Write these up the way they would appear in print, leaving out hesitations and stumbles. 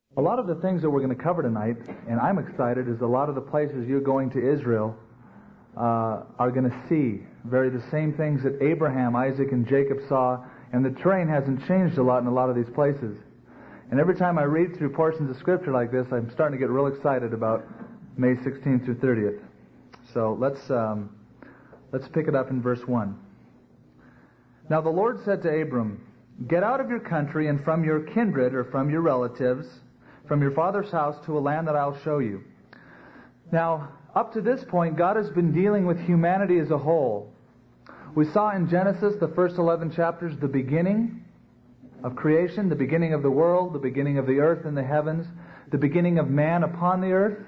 A lot of the things that we're going to cover tonight, and I'm excited, is a lot of the places you're going to Israel are going to see the same things that Abraham, Isaac, and Jacob saw, and the terrain hasn't changed a lot in a lot of these places. And every time I read through portions of Scripture like this, I'm starting to get real excited about May 16th through 30th. So let's pick it up in verse 1. Now the Lord said to Abram, "Get out of your country and from your kindred or from your relatives, from your father's house to a land that I'll show you." Now, up to this point, God has been dealing with humanity as a whole. We saw in Genesis, the first 11 chapters, the beginning of creation, the beginning of the world, the beginning of the earth and the heavens, the beginning of man upon the earth,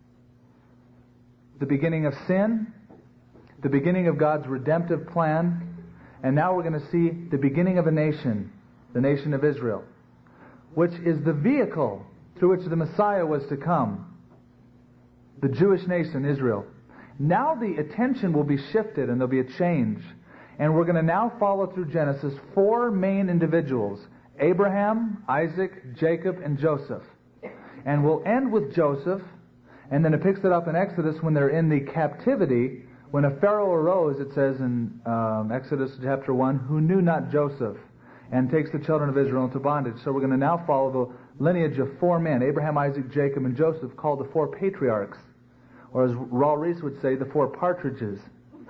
the beginning of sin, the beginning of God's redemptive plan, and now we're going to see the beginning of a nation, the nation of Israel, which is the vehicle through which the Messiah was to come, the Jewish nation, Israel. Now the attention will be shifted and there'll be a change. And we're going to now follow through Genesis 4 main individuals: Abraham, Isaac, Jacob, and Joseph. And we'll end with Joseph, and then it picks it up in Exodus when they're in the captivity, when a Pharaoh arose, it says in Exodus chapter 1, who knew not Joseph, and takes the children of Israel into bondage. So we're going to now follow the lineage of 4 men, Abraham, Isaac, Jacob, and Joseph, called the 4 patriarchs. Or as Raul Reese would say, the 4 partridges.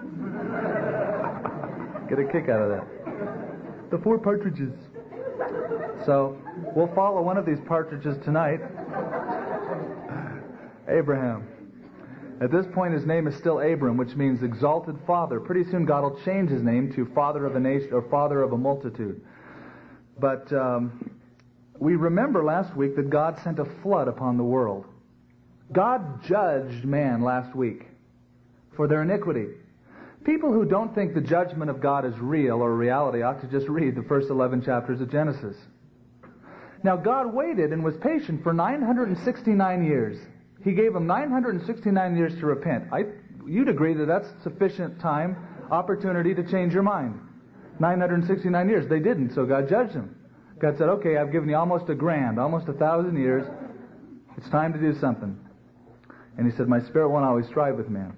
Get a kick out of that. The 4 partridges. So we'll follow one of these partridges tonight. Abraham. At this point, his name is still Abram, which means exalted father. Pretty soon God will change his name to father of a nation, or father of a multitude. But we remember last week that God sent a flood upon the world. God judged man last week for their iniquity. People who don't think the judgment of God is real or reality ought to just read the first 11 chapters of Genesis. Now God waited and was patient for 969 years. He gave them 969 years to repent. You'd agree that that's sufficient time, opportunity to change your mind. 969 years. They didn't, so God judged them. God said, okay, I've given you almost almost 1,000 years. It's time to do something. And he said, my spirit won't always strive with man.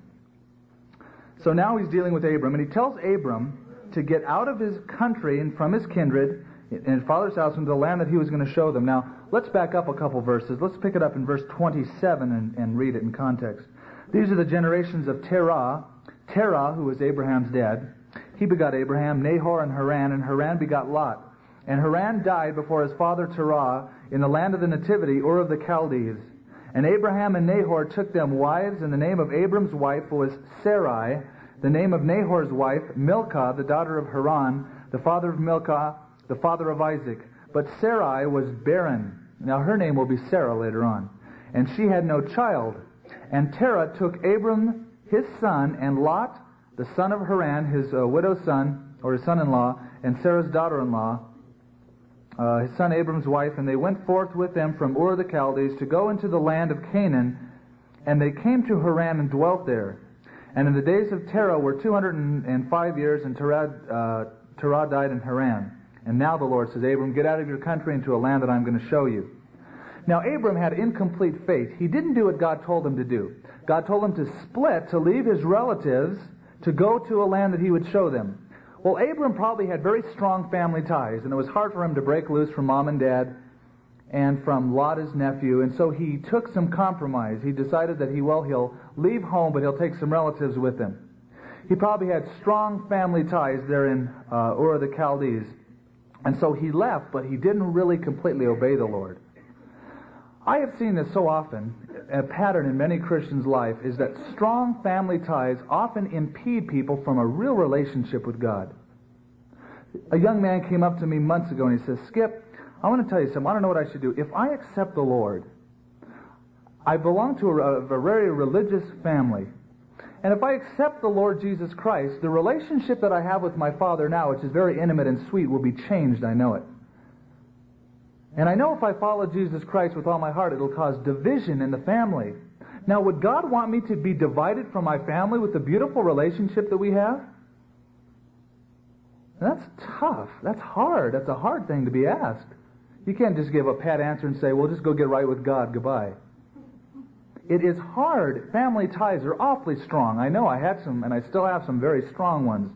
So now he's dealing with Abram, and he tells Abram to get out of his country and from his kindred in his father's house into the land that he was going to show them. Now, let's back up a couple verses. Let's pick it up in verse 27 and read it in context. These are the generations of Terah. Terah, who was Abraham's dad, he begot Abraham, Nahor, and Haran begot Lot. And Haran died before his father Terah in the land of the nativity, Ur of the Chaldees. And Abraham and Nahor took them wives, and the name of Abram's wife was Sarai, the name of Nahor's wife, Milcah, the daughter of Haran, the father of Milcah, the father of Isaac. But Sarai was barren. Now her name will be Sarah later on. And she had no child. And Terah took Abram his son, and Lot, the son of Haran, his widow's son, or his son-in-law, and Sarah's daughter-in-law, his son Abram's wife, and they went forth with them from Ur of the Chaldees to go into the land of Canaan, and they came to Haran and dwelt there. And in the days of Terah were 205 years, and Terah died in Haran. And now the Lord says, Abram, get out of your country into a land that I'm going to show you. Now Abram had incomplete faith. He didn't do what God told him to do. God told him to split, to leave his relatives, to go to a land that he would show them. Well, Abram probably had very strong family ties, and it was hard for him to break loose from mom and dad and from Lot, his nephew, and so he took some compromise. He decided that he'll leave home, but he'll take some relatives with him. He probably had strong family ties there in Ur of the Chaldees, and so he left, but he didn't really completely obey the Lord. I have seen this so often. A pattern in many Christians' life is that strong family ties often impede people from a real relationship with God. A young man came up to me months ago and he says, Skip, I want to tell you something. I don't know what I should do. If I accept the Lord, I belong to a very religious family. And if I accept the Lord Jesus Christ, the relationship that I have with my Father now, which is very intimate and sweet, will be changed. I know it. And I know if I follow Jesus Christ with all my heart, it'll cause division in the family. Now, would God want me to be divided from my family with the beautiful relationship that we have? That's tough. That's hard. That's a hard thing to be asked. You can't just give a pat answer and say, well, just go get right with God. Goodbye. It is hard. Family ties are awfully strong. I know I had some, and I still have some very strong ones.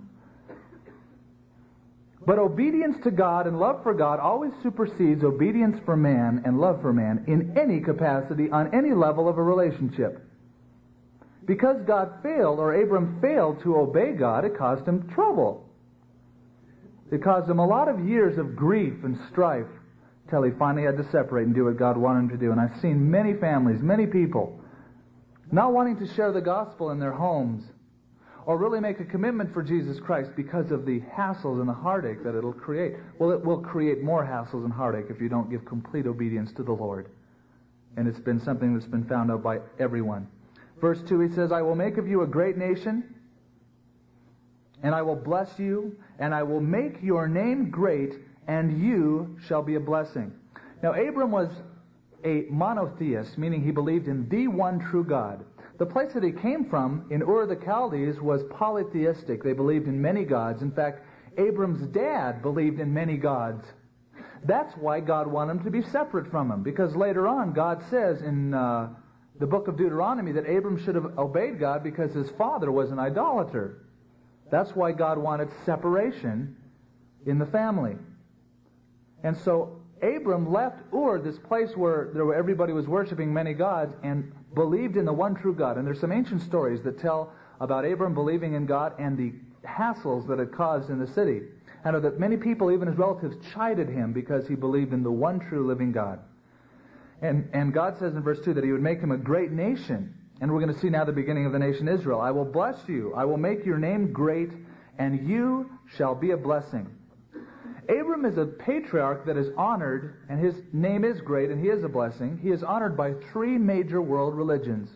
But obedience to God and love for God always supersedes obedience for man and love for man in any capacity, on any level of a relationship. Because God failed, or Abram failed to obey God, it caused him trouble. It caused him a lot of years of grief and strife till he finally had to separate and do what God wanted him to do. And I've seen many families, many people, not wanting to share the gospel in their homes or really make a commitment for Jesus Christ because of the hassles and the heartache that it'll create. Well, it will create more hassles and heartache if you don't give complete obedience to the Lord. And it's been something that's been found out by everyone. Verse 2, he says, I will make of you a great nation, and I will bless you, and I will make your name great, and you shall be a blessing. Now, Abram was a monotheist, meaning he believed in the one true God. The place that he came from, in Ur of the Chaldees, was polytheistic. They believed in many gods. In fact, Abram's dad believed in many gods. That's why God wanted him to be separate from him, because later on God says in the book of Deuteronomy that Abram should have obeyed God because his father was an idolater. That's why God wanted separation in the family. And so Abram left Ur, this place where everybody was worshiping many gods, and believed in the one true God. And there's some ancient stories that tell about Abram believing in God and the hassles that it caused in the city. And that many people, even his relatives, chided him because he believed in the one true living God. And God says in verse 2 that he would make him a great nation. And we're going to see now the beginning of the nation Israel. I will bless you. I will make your name great, and you shall be a blessing. Abram is a patriarch that is honored, and his name is great, and he is a blessing. He is honored by three major world religions.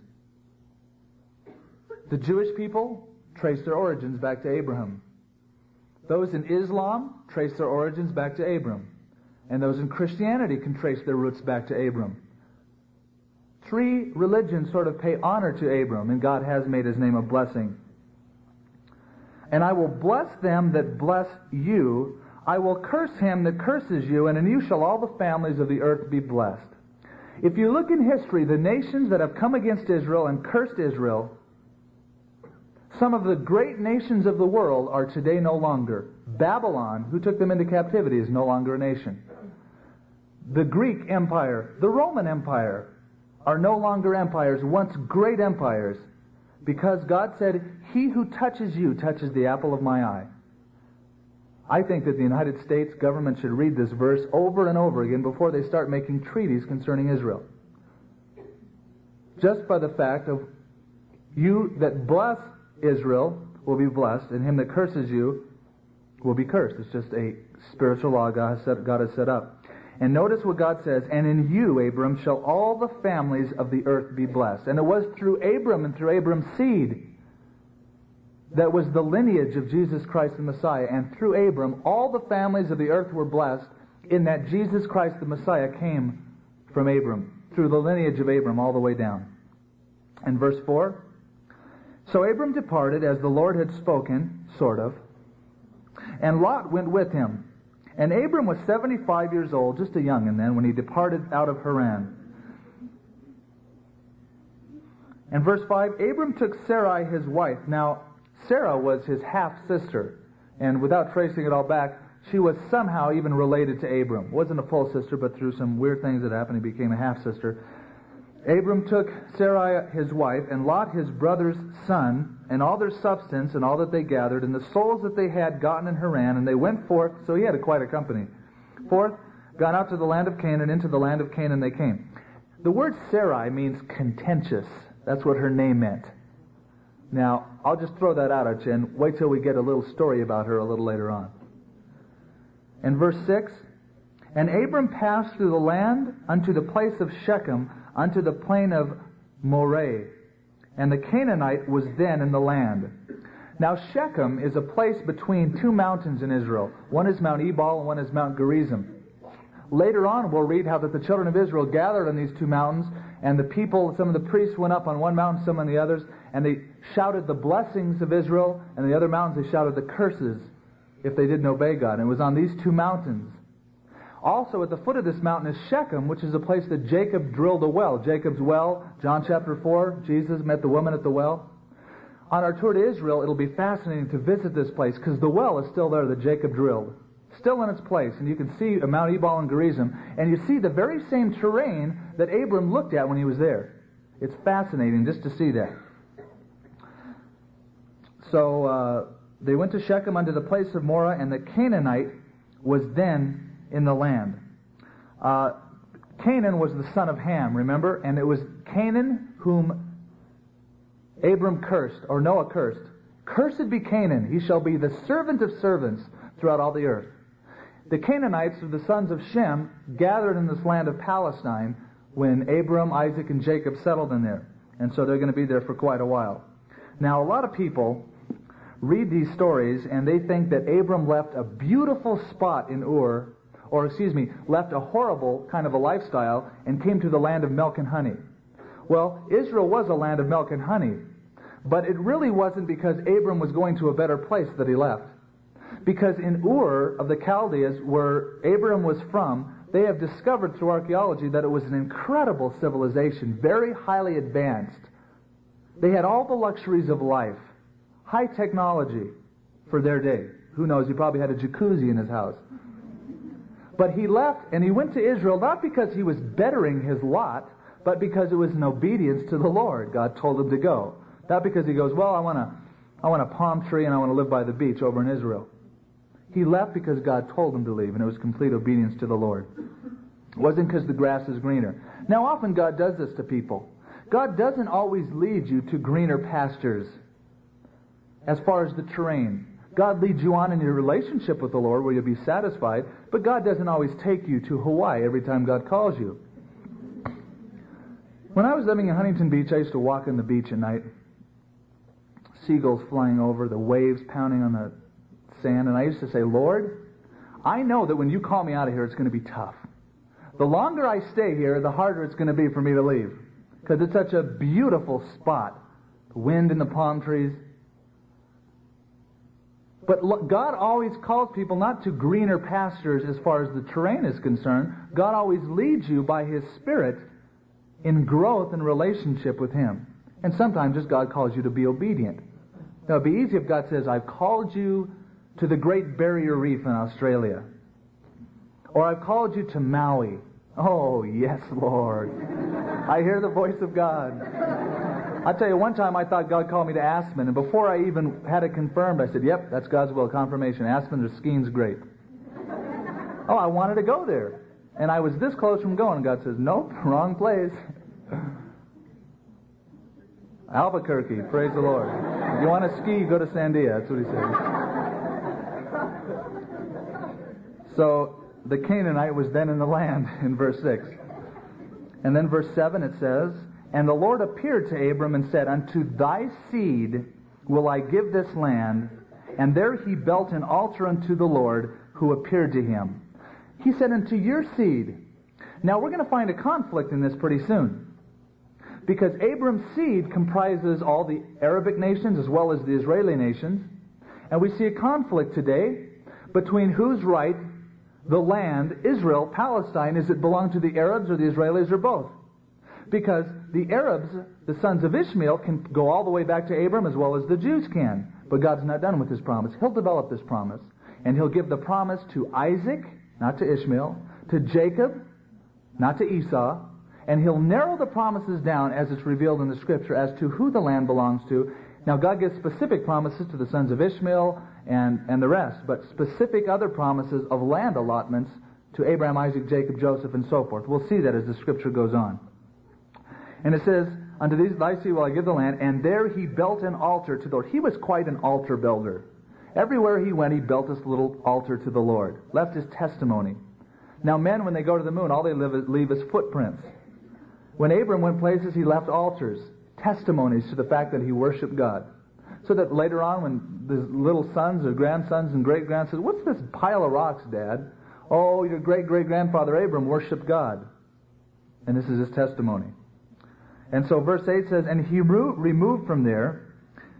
The Jewish people trace their origins back to Abraham. Those in Islam trace their origins back to Abram. And those in Christianity can trace their roots back to Abram. Three religions sort of pay honor to Abram, and God has made his name a blessing. And I will bless them that bless you. I will curse him that curses you, and in you shall all the families of the earth be blessed. If you look in history, the nations that have come against Israel and cursed Israel, some of the great nations of the world are today no longer. Babylon, who took them into captivity, is no longer a nation. The Greek Empire, the Roman Empire, are no longer empires, once great empires, because God said, he who touches you touches the apple of my eye. I think that the United States government should read this verse over and over again before they start making treaties concerning Israel. Just by the fact of you that bless Israel will be blessed, and him that curses you will be cursed. It's just a spiritual law God has set up. And notice what God says, and in you, Abram, shall all the families of the earth be blessed. And it was through Abram and through Abram's seed that was the lineage of Jesus Christ the Messiah. And through Abram, all the families of the earth were blessed in that Jesus Christ the Messiah came from Abram, through the lineage of Abram all the way down. And verse 4, so Abram departed as the Lord had spoken, sort of, and Lot went with him. And Abram was 75 years old, just a young'un then, when he departed out of Haran. And verse 5, Abram took Sarai his wife. Now, Sarah was his half-sister. And without tracing it all back, she was somehow even related to Abram. Wasn't a full sister, but through some weird things that happened, he became a half-sister. Abram took Sarai his wife, and Lot his brother's son, and all their substance, and all that they gathered, and the souls that they had gotten in Haran, and they went forth, so he had quite a company. Forth, gone out to the land of Canaan, into the land of Canaan they came. The word Sarai means contentious. That's what her name meant. Now, I'll just throw that out at you, and wait till we get a little story about her a little later on. And verse 6, and Abram passed through the land unto the place of Shechem, unto the plain of Moreh. And the Canaanite was then in the land. Now Shechem is a place between two mountains in Israel. One is Mount Ebal and one is Mount Gerizim. Later on we'll read how that the children of Israel gathered on these two mountains, and the people, some of the priests went up on one mountain, some on the others, and they shouted the blessings of Israel, and the other mountains they shouted the curses if they didn't obey God. And it was on these two mountains. Also at the foot of this mountain is Shechem, which is a place that Jacob drilled a well. Jacob's well, John chapter 4, Jesus met the woman at the well. On our tour to Israel, it'll be fascinating to visit this place because the well is still there that Jacob drilled. Still in its place. And you can see Mount Ebal and Gerizim. And you see the very same terrain that Abram looked at when he was there. It's fascinating just to see that. So they went to Shechem unto the place of Morah, and the Canaanite was then in the land. Canaan was the son of Ham, remember? And it was Canaan whom Abram cursed, or Noah cursed. Cursed be Canaan, he shall be the servant of servants throughout all the earth. The Canaanites are the sons of Shem, gathered in this land of Palestine when Abram, Isaac, and Jacob settled in there. And so they're going to be there for quite a while. Now, a lot of people read these stories and they think that Abram left a beautiful spot in Ur, left a horrible kind of a lifestyle and came to the land of milk and honey. Well, Israel was a land of milk and honey, but it really wasn't because Abram was going to a better place that he left. Because in Ur of the Chaldees, where Abram was from, they have discovered through archaeology that it was an incredible civilization, very highly advanced. They had all the luxuries of life, high technology for their day. Who knows, he probably had a jacuzzi in his house. But he left and he went to Israel not because he was bettering his lot, but because it was in obedience to the Lord. God told him to go. Not because he goes, well, I want a palm tree and I want to live by the beach over in Israel. He left because God told him to leave, and it was complete obedience to the Lord. It wasn't because the grass is greener. Now, often God does this to people. God doesn't always lead you to greener pastures as far as the terrain. God leads you on in your relationship with the Lord where you'll be satisfied, but God doesn't always take you to Hawaii every time God calls you. When I was living in Huntington Beach, I used to walk on the beach at night. Seagulls flying over, the waves pounding on the sand, and I used to say, Lord, I know that when you call me out of here, it's going to be tough. The longer I stay here, the harder it's going to be for me to leave, because it's such a beautiful spot. The wind in the palm trees. But God always calls people not to greener pastures as far as the terrain is concerned. God always leads you by His Spirit in growth and relationship with Him. And sometimes just God calls you to be obedient. Now, it would be easy if God says, I've called you to the Great Barrier Reef in Australia. Or I've called you to Maui. Oh, yes, Lord. I hear the voice of God. I tell you, one time I thought God called me to Aspen, and before I even had it confirmed, I said, yep, that's God's will, confirmation. Aspen, the skiing's great. Oh, I wanted to go there. And I was this close from going, and God says, nope, wrong place. Albuquerque, praise the Lord. If you want to ski, go to Sandia. That's what He said. So, the Canaanite was then in the land, in verse 6. And then verse 7 it says, And the Lord appeared to Abram and said, Unto thy seed will I give this land. And there he built an altar unto the Lord, who appeared to him. He said, Unto your seed. Now we're going to find a conflict in this pretty soon. Because Abram's seed comprises all the Arabic nations as well as the Israeli nations. And we see a conflict today between whose right the land, Israel, Palestine, is it belong to the Arabs or the Israelis or both? Because the Arabs, the sons of Ishmael, can go all the way back to Abram as well as the Jews can. But God's not done with His promise. He'll develop this promise. And He'll give the promise to Isaac, not to Ishmael, to Jacob, not to Esau. And He'll narrow the promises down as it's revealed in the Scripture as to who the land belongs to. Now, God gives specific promises to the sons of Ishmael and the rest, but specific other promises of land allotments to Abraham, Isaac, Jacob, Joseph, and so forth. We'll see that as the Scripture goes on. And it says, Unto thy seed will I give the land, and there he built an altar to the Lord. He was quite an altar builder. Everywhere he went, he built this little altar to the Lord, left his testimony. Now, men, when they go to the moon, all they leave is footprints. When Abram went places, he left altars, testimonies to the fact that he worshiped God. So that later on, when the little sons or grandsons and great-grandsons, what's this pile of rocks, Dad? Oh, your great-great-grandfather Abram worshipped God. And this is his testimony. And so verse 8 says, And he removed from there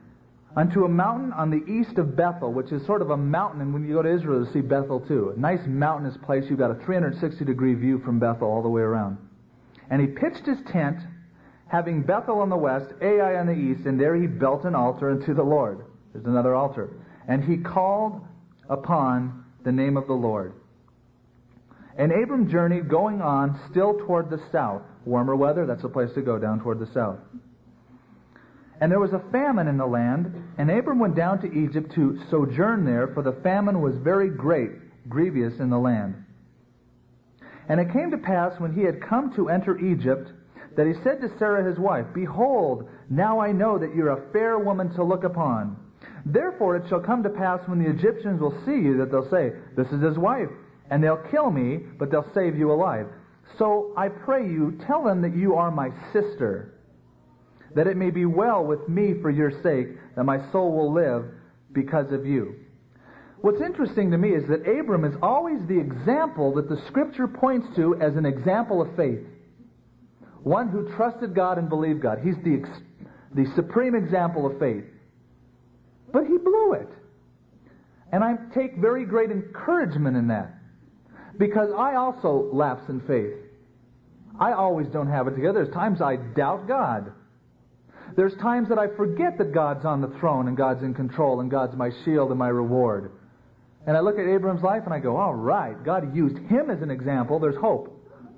unto a mountain on the east of Bethel, which is sort of a mountain, and when you go to Israel, you'll see Bethel too. A nice mountainous place. You've got a 360-degree view from Bethel all the way around. And he pitched his tent, having Bethel on the west, Ai on the east, and there he built an altar unto the Lord. There's another altar. And he called upon the name of the Lord. And Abram journeyed, going on still toward the south. Warmer weather, that's the place to go, down toward the south. And there was a famine in the land, and Abram went down to Egypt to sojourn there, for the famine was very great, grievous in the land. And it came to pass, when he had come to enter Egypt, that he said to Sarah his wife, Behold, now I know that you're a fair woman to look upon. Therefore it shall come to pass, when the Egyptians will see you, that they'll say, This is his wife, and they'll kill me, but they'll save you alive. So I pray you, tell them that you are my sister, that it may be well with me for your sake, that my soul will live because of you. What's interesting to me is that Abram is always the example that the Scripture points to as an example of faith. One who trusted God and believed God. He's the supreme example of faith. But he blew it. And I take very great encouragement in that. Because I also lapse in faith. I always don't have it together. There's times I doubt God. There's times that I forget that God's on the throne and God's in control and God's my shield and my reward. And I look at Abram's life and I go, all right, God used him as an example. There's hope.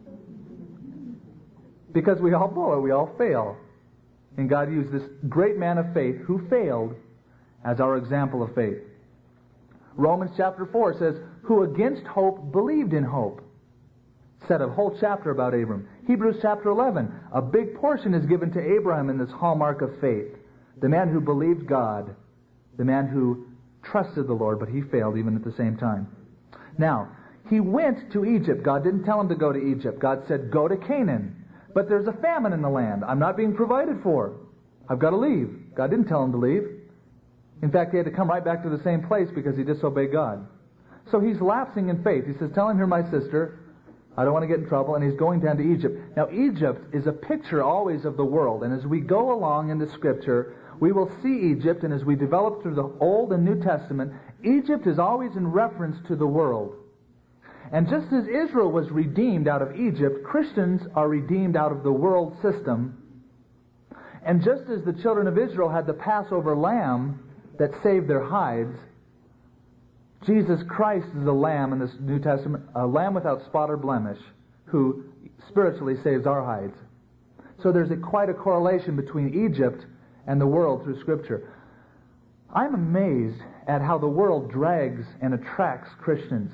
Because we all blow it. We all fail. And God used this great man of faith who failed as our example of faith. Romans chapter 4 says, who against hope believed in hope. Said a whole chapter about Abram. Hebrews chapter 11, a big portion is given to Abraham in this hallmark of faith. The man who believed God. The man who trusted the Lord, but he failed even at the same time. Now, he went to Egypt. God didn't tell him to go to Egypt. God said, go to Canaan. But there's a famine in the land. I'm not being provided for. I've got to leave. God didn't tell him to leave. In fact, he had to come right back to the same place because he disobeyed God. So he's lapsing in faith. He says, tell him you're my sister. I don't want to get in trouble. And he's going down to Egypt. Now, Egypt is a picture always of the world. And as we go along in the Scripture, we will see Egypt. And as we develop through the Old and New Testament, Egypt is always in reference to the world. And just as Israel was redeemed out of Egypt, Christians are redeemed out of the world system. And just as the children of Israel had the Passover lamb that saved their hides, Jesus Christ is the Lamb in this New Testament, a Lamb without spot or blemish, who spiritually saves our hides. So there's quite a correlation between Egypt and the world through Scripture. I'm amazed at how the world drags and attracts Christians.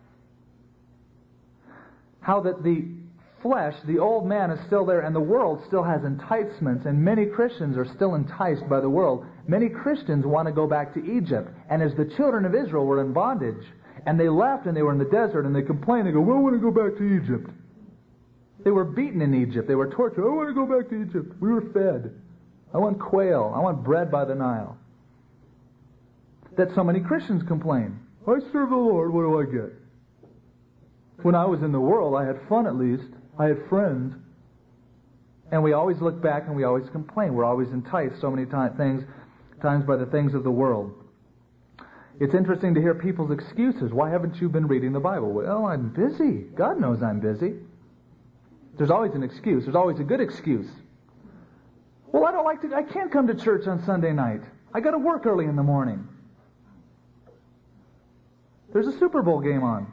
How that the flesh, the old man, is still there, and the world still has enticements, and many Christians are still enticed by the world. Many Christians want to go back to Egypt. And as the children of Israel were in bondage, and they left and they were in the desert, and they complained, they go, well, I want to go back to Egypt. They were beaten in Egypt. They were tortured. I want to go back to Egypt. We were fed. I want quail. I want bread by the Nile. That so many Christians complain. I serve the Lord. What do I get? When I was in the world, I had fun at least. I had friends. And we always look back and we always complain. We're always enticed so many times by the things of the world. It's interesting to hear people's excuses. Why haven't you been reading the Bible? Well, I'm busy. God knows I'm busy. There's always an excuse. There's always a good excuse. Well, I can't come to church on Sunday night. I got to work early in the morning. There's a Super Bowl game on.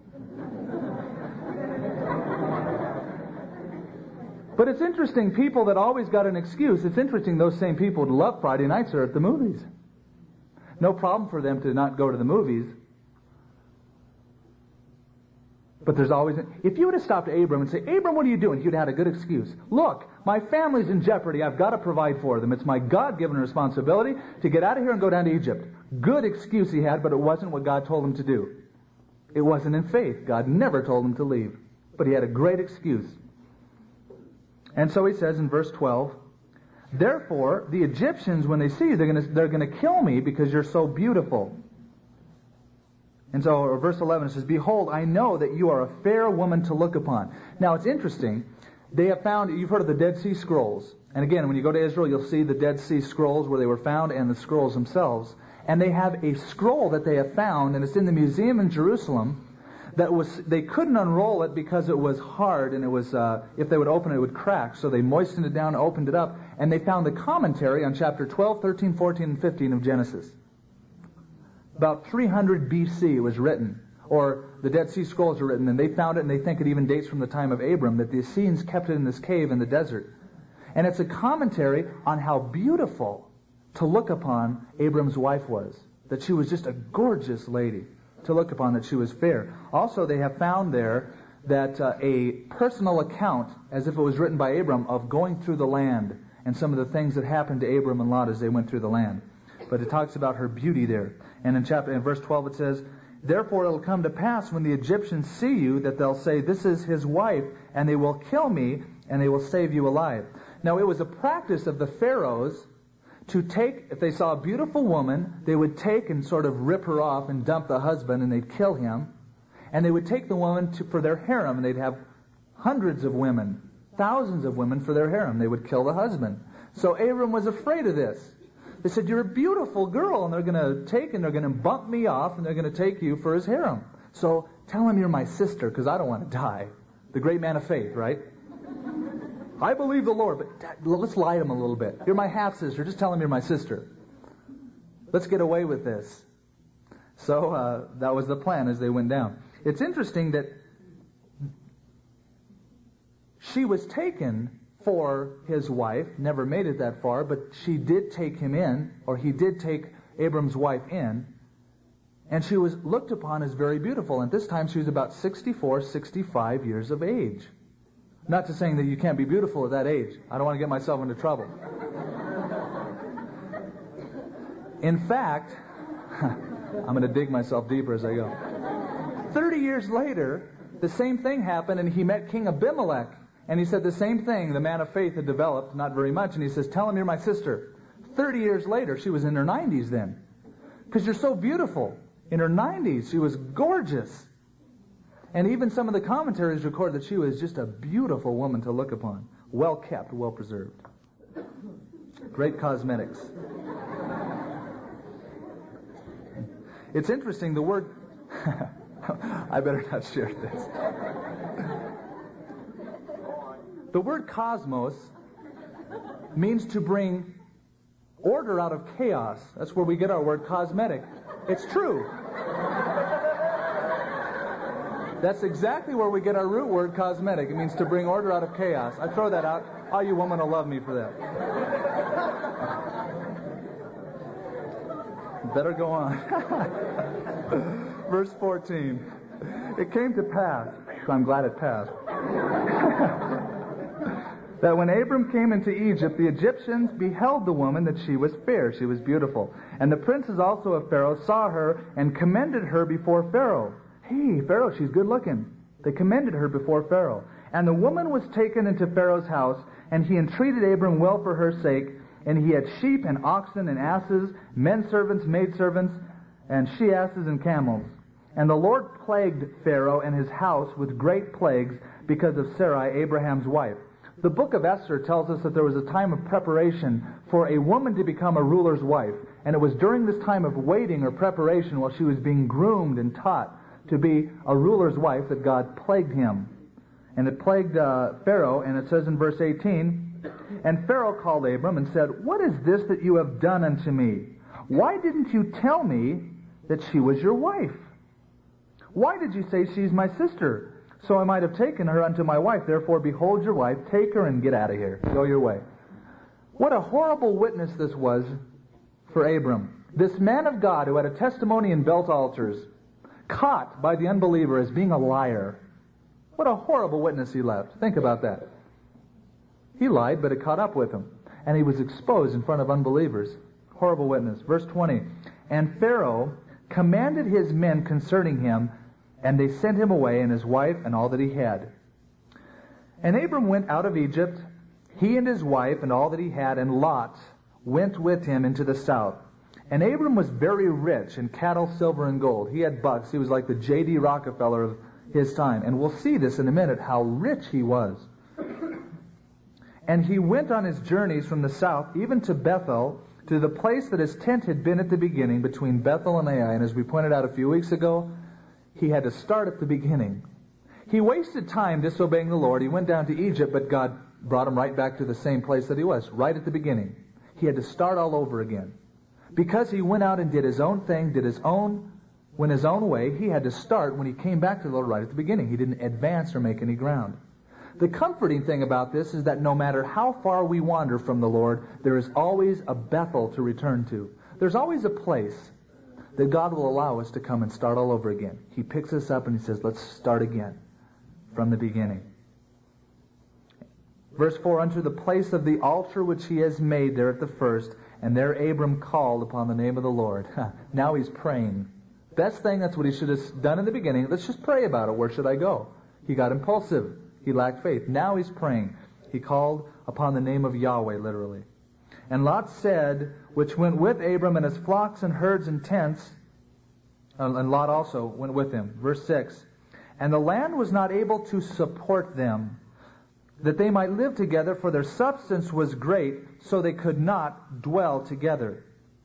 But it's interesting, people that always got an excuse, it's interesting those same people who love Friday nights are at the movies. No problem for them to not go to the movies. But there's always... If you would have stopped Abram and say, Abram, what are you doing? He'd have had a good excuse. Look, my family's in jeopardy. I've got to provide for them. It's my God-given responsibility to get out of here and go down to Egypt. Good excuse he had, but it wasn't what God told him to do. It wasn't in faith. God never told him to leave. But he had a great excuse. And so he says in verse 12, therefore, the Egyptians, when they see you, they're going to kill me because you're so beautiful. And so verse 11 says, behold, I know that you are a fair woman to look upon. Now it's interesting. They have found, you've heard of the Dead Sea Scrolls. And again, when you go to Israel, you'll see the Dead Sea Scrolls where they were found and the scrolls themselves. And they have a scroll that they have found, and it's in the museum in Jerusalem, they couldn't unroll it because it was hard, and it was, if they would open it, it would crack. So they moistened it down, opened it up, and they found the commentary on chapter 12, 13, 14, and 15 of Genesis. About 300 BC it was written, or the Dead Sea Scrolls were written, and they found it, and they think it even dates from the time of Abram, that the Essenes kept it in this cave in the desert. And it's a commentary on how beautiful to look upon Abram's wife was, that she was just a gorgeous lady to look upon, that she was fair. Also, they have found there that a personal account, as if it was written by Abram, of going through the land and some of the things that happened to Abram and Lot as they went through the land. But it talks about her beauty there. And in verse 12 it says, "Therefore it will come to pass when the Egyptians see you that they'll say, 'This is his wife,' and they will kill me, and they will save you alive." Now it was a practice of the pharaohs to take, if they saw a beautiful woman, they would take and sort of rip her off and dump the husband, and they'd kill him. And they would take the woman for their harem, and they'd have hundreds of women, thousands of women for their harem. They would kill the husband. So Abram was afraid of this. They said, "You're a beautiful girl, and they're going to bump me off, and they're going to take you for his harem. So tell him you're my sister, because I don't want to die." The great man of faith, right? "I believe the Lord, but let's lie to him a little bit. You're my half-sister. Just tell him you're my sister. Let's get away with this." So that was the plan as they went down. It's interesting that she was taken for his wife, never made it that far, but she did take him in, or he did take Abram's wife in, and she was looked upon as very beautiful. And this time she was about 64, 65 years of age. Not to saying that you can't be beautiful at that age. I don't want to get myself into trouble. In fact, I'm going to dig myself deeper as I go. 30 years later, the same thing happened, and he met King Abimelech. And he said the same thing. The man of faith had developed, not very much, and he says, "Tell him you're my sister." 30 years later, she was in her 90s then. Because you're so beautiful. In her 90s, she was gorgeous. And even some of the commentaries record that she was just a beautiful woman to look upon. Well kept, well preserved. Great cosmetics. It's interesting, the word... I better not share this. The word cosmos means to bring order out of chaos. That's where we get our word cosmetic. It's true. That's exactly where we get our root word cosmetic. It means to bring order out of chaos. I throw that out. Oh, you woman will love me for that. Better go on. Verse 14. "It came to pass," I'm glad it passed, "that when Abram came into Egypt, the Egyptians beheld the woman that she was fair," she was beautiful. "And the princes also of Pharaoh saw her and commended her before Pharaoh." Hey, Pharaoh, she's good looking. They commended her before Pharaoh. "And the woman was taken into Pharaoh's house, and he entreated Abram well for her sake. And he had sheep and oxen and asses, men servants, maidservants, and she-asses and camels. And the Lord plagued Pharaoh and his house with great plagues because of Sarai, Abraham's wife." The book of Esther tells us that there was a time of preparation for a woman to become a ruler's wife. And it was during this time of waiting or preparation while she was being groomed and taught to be a ruler's wife that God plagued him. And it plagued Pharaoh, and it says in verse 18, "And Pharaoh called Abram and said, 'What is this that you have done unto me? Why didn't you tell me that she was your wife? Why did you say she's my sister? So I might have taken her unto my wife. Therefore, behold your wife. Take her and get out of here. Go your way.'" What a horrible witness this was for Abram. This man of God who had a testimony in built altars, caught by the unbeliever as being a liar. What a horrible witness he left. Think about that. He lied, but it caught up with him. And he was exposed in front of unbelievers. Horrible witness. Verse 20. "And Pharaoh commanded his men concerning him, and they sent him away, and his wife, and all that he had. And Abram went out of Egypt, he and his wife, and all that he had, and Lot went with him into the south. And Abram was very rich in cattle, silver, and gold. He had bucks. He was like the J.D. Rockefeller of his time. And we'll see this in a minute, how rich he was. And he went on his journeys from the south, even to Bethel, to the place that his tent had been at the beginning, between Bethel and Ai. And as we pointed out a few weeks ago, he had to start at the beginning. He wasted time disobeying the Lord. He went down to Egypt, but God brought him right back to the same place that he was, right at the beginning. He had to start all over again. Because he went out and did his own thing, went his own way, he had to start when he came back to the Lord right at the beginning. He didn't advance or make any ground. The comforting thing about this is that no matter how far we wander from the Lord, there is always a Bethel to return to. There's always a place that God will allow us to come and start all over again. He picks us up and he says, let's start again from the beginning. Verse 4, unto the place of the altar which he has made there at the first, and there Abram called upon the name of the Lord. Now he's praying. Best thing, that's what he should have done in the beginning. Let's just pray about it. Where should I go? He got impulsive. He lacked faith. Now he's praying. He called upon the name of Yahweh, literally. And Lot said, which went with Abram and his flocks and herds and tents, and Lot also went with him. Verse 6, and the land was not able to support them, that they might live together, for their substance was great, so they could not dwell together.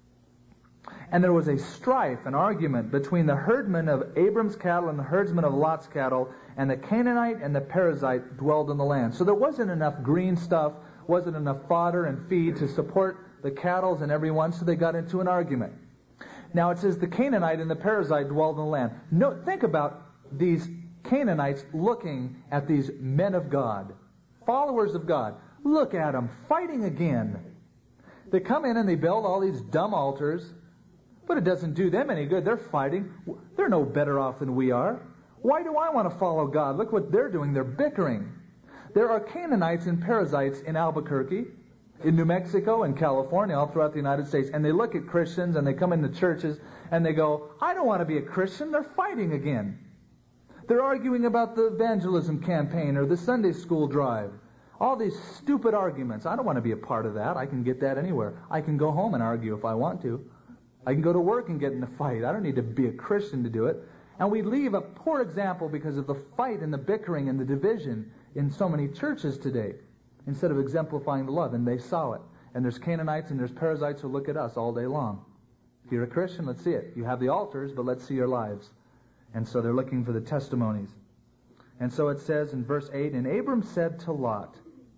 And there was a strife, an argument between the herdmen of Abram's cattle and the herdsmen of Lot's cattle, and the Canaanite and the Perizzite dwelled in the land. So there wasn't enough green stuff, wasn't enough fodder and feed to support the cattle and everyone, so they got into an argument. Now it says the Canaanite and the Perizzite dwelled in the land. Think about these Canaanites looking at these men of God, followers of God. Look at them fighting again. They come in and they build all these dumb altars, but it doesn't do them any good. They're fighting. They're no better off than we are. Why do I want to follow God? Look what they're doing. They're bickering. There are Canaanites and Perizzites in Albuquerque, in New Mexico, in California, all throughout the United States. And they look at Christians and they come into churches and they go, I don't want to be a Christian. They're fighting again. They're arguing about the evangelism campaign or the Sunday school drive. All these stupid arguments. I don't want to be a part of that. I can get that anywhere. I can go home and argue if I want to. I can go to work and get in a fight. I don't need to be a Christian to do it. And we leave a poor example because of the fight and the bickering and the division in so many churches today, instead of exemplifying the love. And they saw it. And there's Canaanites and there's Perizzites who look at us all day long. If you're a Christian, let's see it. You have the altars, but let's see your lives. And so they're looking for the testimonies. And so it says in verse 8, and Abram said to Lot,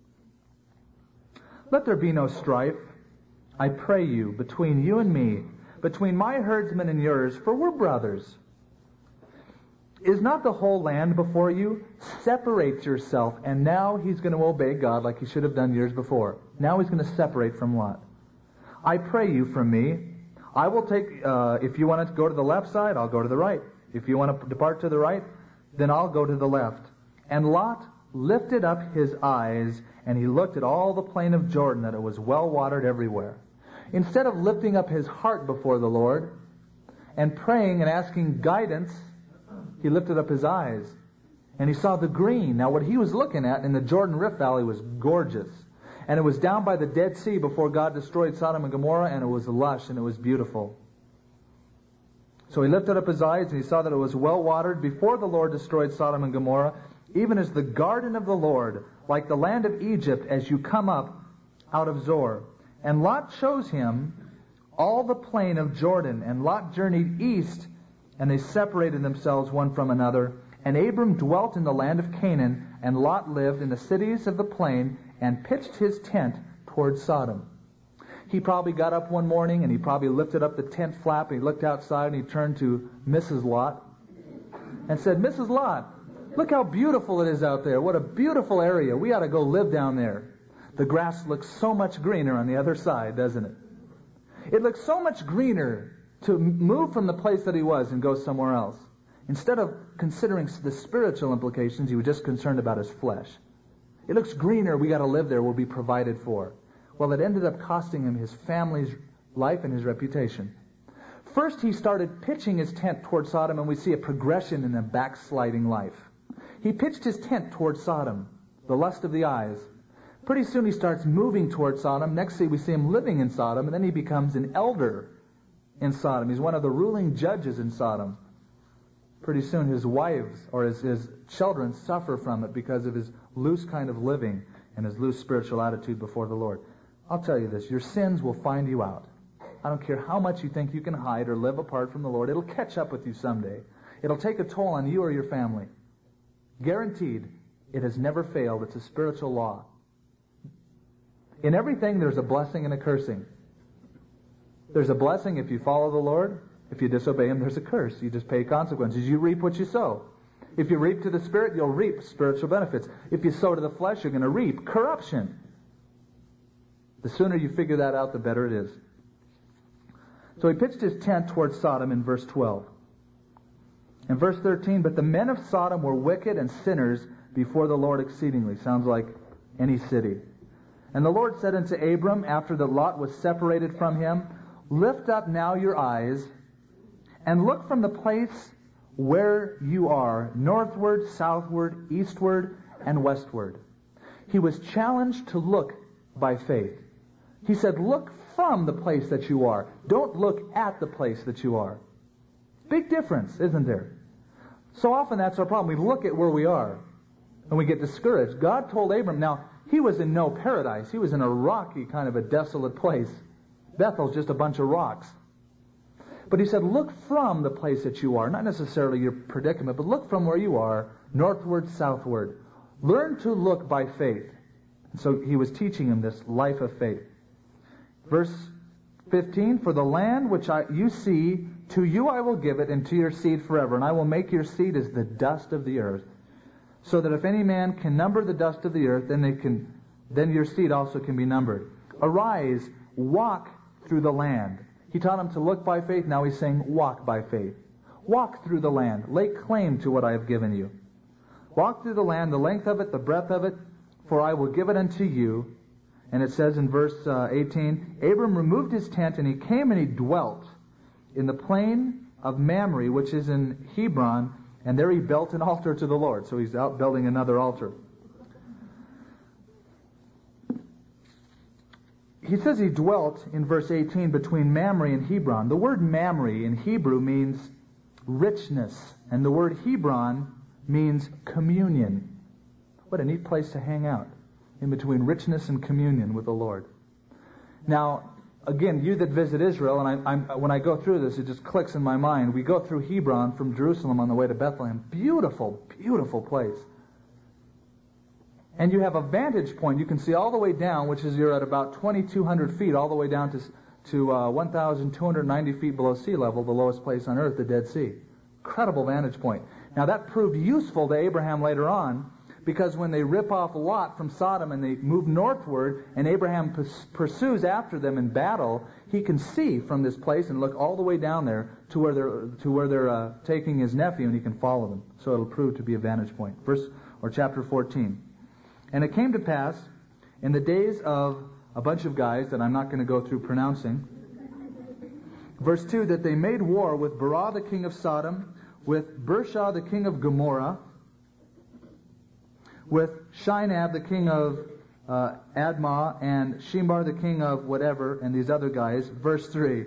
let there be no strife, I pray you, between you and me, between my herdsmen and yours, for we're brothers. Is not the whole land before you? Separate yourself. And now he's going to obey God like he should have done years before. Now he's going to separate from Lot. I pray you from me. I will take, if you want to go to the left side, I'll go to the right. If you want to depart to the right, then I'll go to the left. And Lot lifted up his eyes, and he looked at all the plain of Jordan, that it was well watered everywhere. Instead of lifting up his heart before the Lord and praying and asking guidance, he lifted up his eyes, and he saw the green. Now what he was looking at in the Jordan Rift Valley was gorgeous. And it was down by the Dead Sea before God destroyed Sodom and Gomorrah, and it was lush and it was beautiful. So he lifted up his eyes, and he saw that it was well watered before the Lord destroyed Sodom and Gomorrah, even as the garden of the Lord, like the land of Egypt, as you come up out of Zoar. And Lot chose him all the plain of Jordan, and Lot journeyed east, and they separated themselves one from another. And Abram dwelt in the land of Canaan, and Lot lived in the cities of the plain, and pitched his tent toward Sodom. He probably got up one morning, and he probably lifted up the tent flap, and he looked outside, and he turned to Mrs. Lot, and said, Mrs. Lot, look how beautiful it is out there. What a beautiful area. We ought to go live down there. The grass looks so much greener on the other side, doesn't it? It looks so much greener to move from the place that he was and go somewhere else. Instead of considering the spiritual implications, he was just concerned about his flesh. It looks greener. We got to live there. We'll be provided for. Well, it ended up costing him his family's life and his reputation. First, he started pitching his tent toward Sodom, and we see a progression in a backsliding life. He pitched his tent toward Sodom, the lust of the eyes. Pretty soon he starts moving toward Sodom. Next we see him living in Sodom, and then he becomes an elder in Sodom. He's one of the ruling judges in Sodom. Pretty soon his wives or his children suffer from it because of his loose kind of living and his loose spiritual attitude before the Lord. I'll tell you this, your sins will find you out. I don't care how much you think you can hide or live apart from the Lord. It'll catch up with you someday. It'll take a toll on you or your family. Guaranteed. It has never failed. It's a spiritual law. In everything, there's a blessing and a cursing. There's a blessing if you follow the Lord. If you disobey Him, there's a curse. You just pay consequences. You reap what you sow. If you reap to the Spirit, you'll reap spiritual benefits. If you sow to the flesh, you're going to reap corruption. The sooner you figure that out, the better it is. So he pitched his tent towards Sodom in verse 12. In verse 13, but the men of Sodom were wicked and sinners before the Lord exceedingly. Sounds like any city. And the Lord said unto Abram, after that Lot was separated from him, lift up now your eyes, and look from the place where you are, northward, southward, eastward, and westward. He was challenged to look by faith. He said, look from the place that you are. Don't look at the place that you are. Big difference, isn't there? So often that's our problem. We look at where we are, and we get discouraged. God told Abram, now, he was in no paradise. He was in a rocky, kind of a desolate place. Bethel's just a bunch of rocks. But he said, look from the place that you are. Not necessarily your predicament, but look from where you are, northward, southward. Learn to look by faith. So he was teaching him this life of faith. Verse 15, for the land which you see, to you I will give it, and to your seed forever. And I will make your seed as the dust of the earth. So that if any man can number the dust of the earth, then your seed also can be numbered. Arise, walk through the land. He taught him to look by faith. Now he's saying walk by faith. Walk through the land. Lay claim to what I have given you. Walk through the land, the length of it, the breadth of it, for I will give it unto you. And it says in verse 18, Abram removed his tent, and he came and he dwelt in the plain of Mamre, which is in Hebron, and there he built an altar to the Lord. So he's out building another altar. He says he dwelt, in verse 18, between Mamre and Hebron. The word Mamre in Hebrew means richness, and the word Hebron means communion. What a neat place to hang out, in between richness and communion with the Lord. Now, again, you that visit Israel, and when I go through this, it just clicks in my mind. We go through Hebron from Jerusalem on the way to Bethlehem. Beautiful, beautiful place. And you have a vantage point. You can see all the way down, which is you're at about 2,200 feet, all the way down to 1,290 feet below sea level, the lowest place on earth, the Dead Sea. Incredible vantage point. Now that proved useful to Abraham later on, because when they rip off Lot from Sodom and they move northward, and Abraham pursues after them in battle, he can see from this place and look all the way down there to where they're taking his nephew, and he can follow them. So it'll prove to be a vantage point. Chapter 14. And it came to pass in the days of a bunch of guys that I'm not going to go through pronouncing. Verse 2, that they made war with Berah the king of Sodom, with Bershah the king of Gomorrah, with Shinab the king of Admah, and Shemar the king of whatever, and these other guys. Verse 3.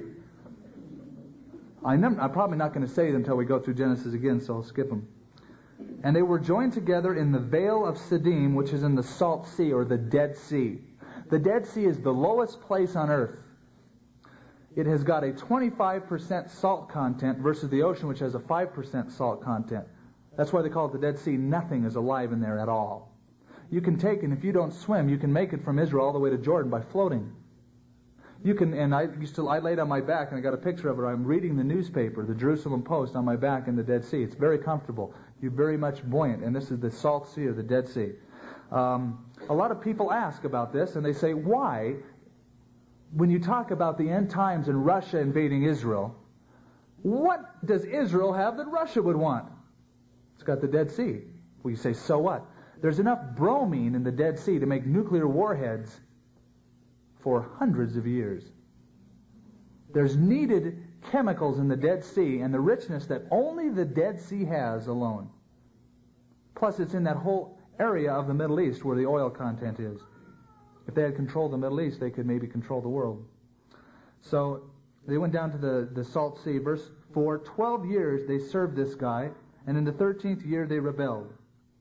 I'm probably not going to say it until we go through Genesis again, so I'll skip them. And they were joined together in the Vale of Siddim, which is in the Salt Sea, or the Dead Sea. The Dead Sea is the lowest place on earth. It has got a 25% salt content versus the ocean, which has a 5% salt content. That's why they call it the Dead Sea. Nothing is alive in there at all. You can take, and if you don't swim, you can make it from Israel all the way to Jordan by floating. You can, and I laid on my back, and I got a picture of it. I'm reading the newspaper, the Jerusalem Post, on my back in the Dead Sea. It's very comfortable. You're very much buoyant, and this is the Salt Sea or the Dead Sea. A lot of people ask about this, and they say, why, when you talk about the end times and Russia invading Israel, what does Israel have that Russia would want? It's got the Dead Sea. Well, you say, so what? There's enough bromine in the Dead Sea to make nuclear warheads for hundreds of years. There's needed chemicals in the Dead Sea and the richness that only the Dead Sea has alone. Plus, it's in that whole area of the Middle East where the oil content is. If they had controlled the Middle East, they could maybe control the world. So they went down to the Salt Sea. Verse 4, 12 years they served this guy, and in the 13th year they rebelled.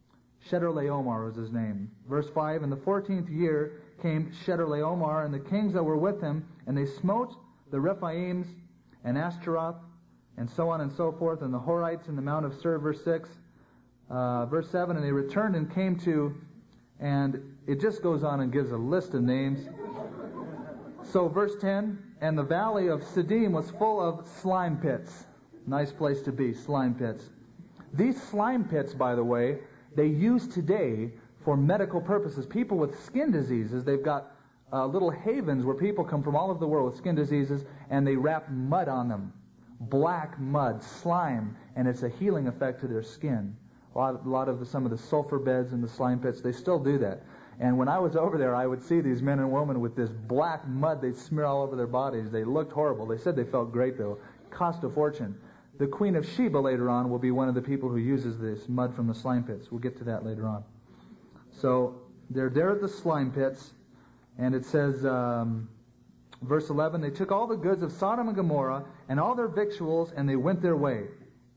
Chedorlaomer was his name. Verse 5, in the 14th year came Chedorlaomer and the kings that were with him, and they smote the Rephaims and Ashtaroth, and so on and so forth, and the Horites in the Mount of Seir, verse 6. Verse 7, and they returned and came to, and it just goes on and gives a list of names. So verse 10, and the valley of Siddim was full of slime pits. Nice place to be, slime pits. These slime pits, by the way, they use today for medical purposes. People with skin diseases, they've got little havens where people come from all over the world with skin diseases, and they wrap mud on them. Black mud, slime, and it's a healing effect to their skin. Some of the sulfur beds and the slime pits, they still do that. And when I was over there, I would see these men and women with this black mud they'd smear all over their bodies. They looked horrible. They said they felt great, though. Cost a fortune. The Queen of Sheba later on will be one of the people who uses this mud from the slime pits. We'll get to that later on. So they're there at the slime pits, and it says, verse 11, they took all the goods of Sodom and Gomorrah and all their victuals, and they went their way.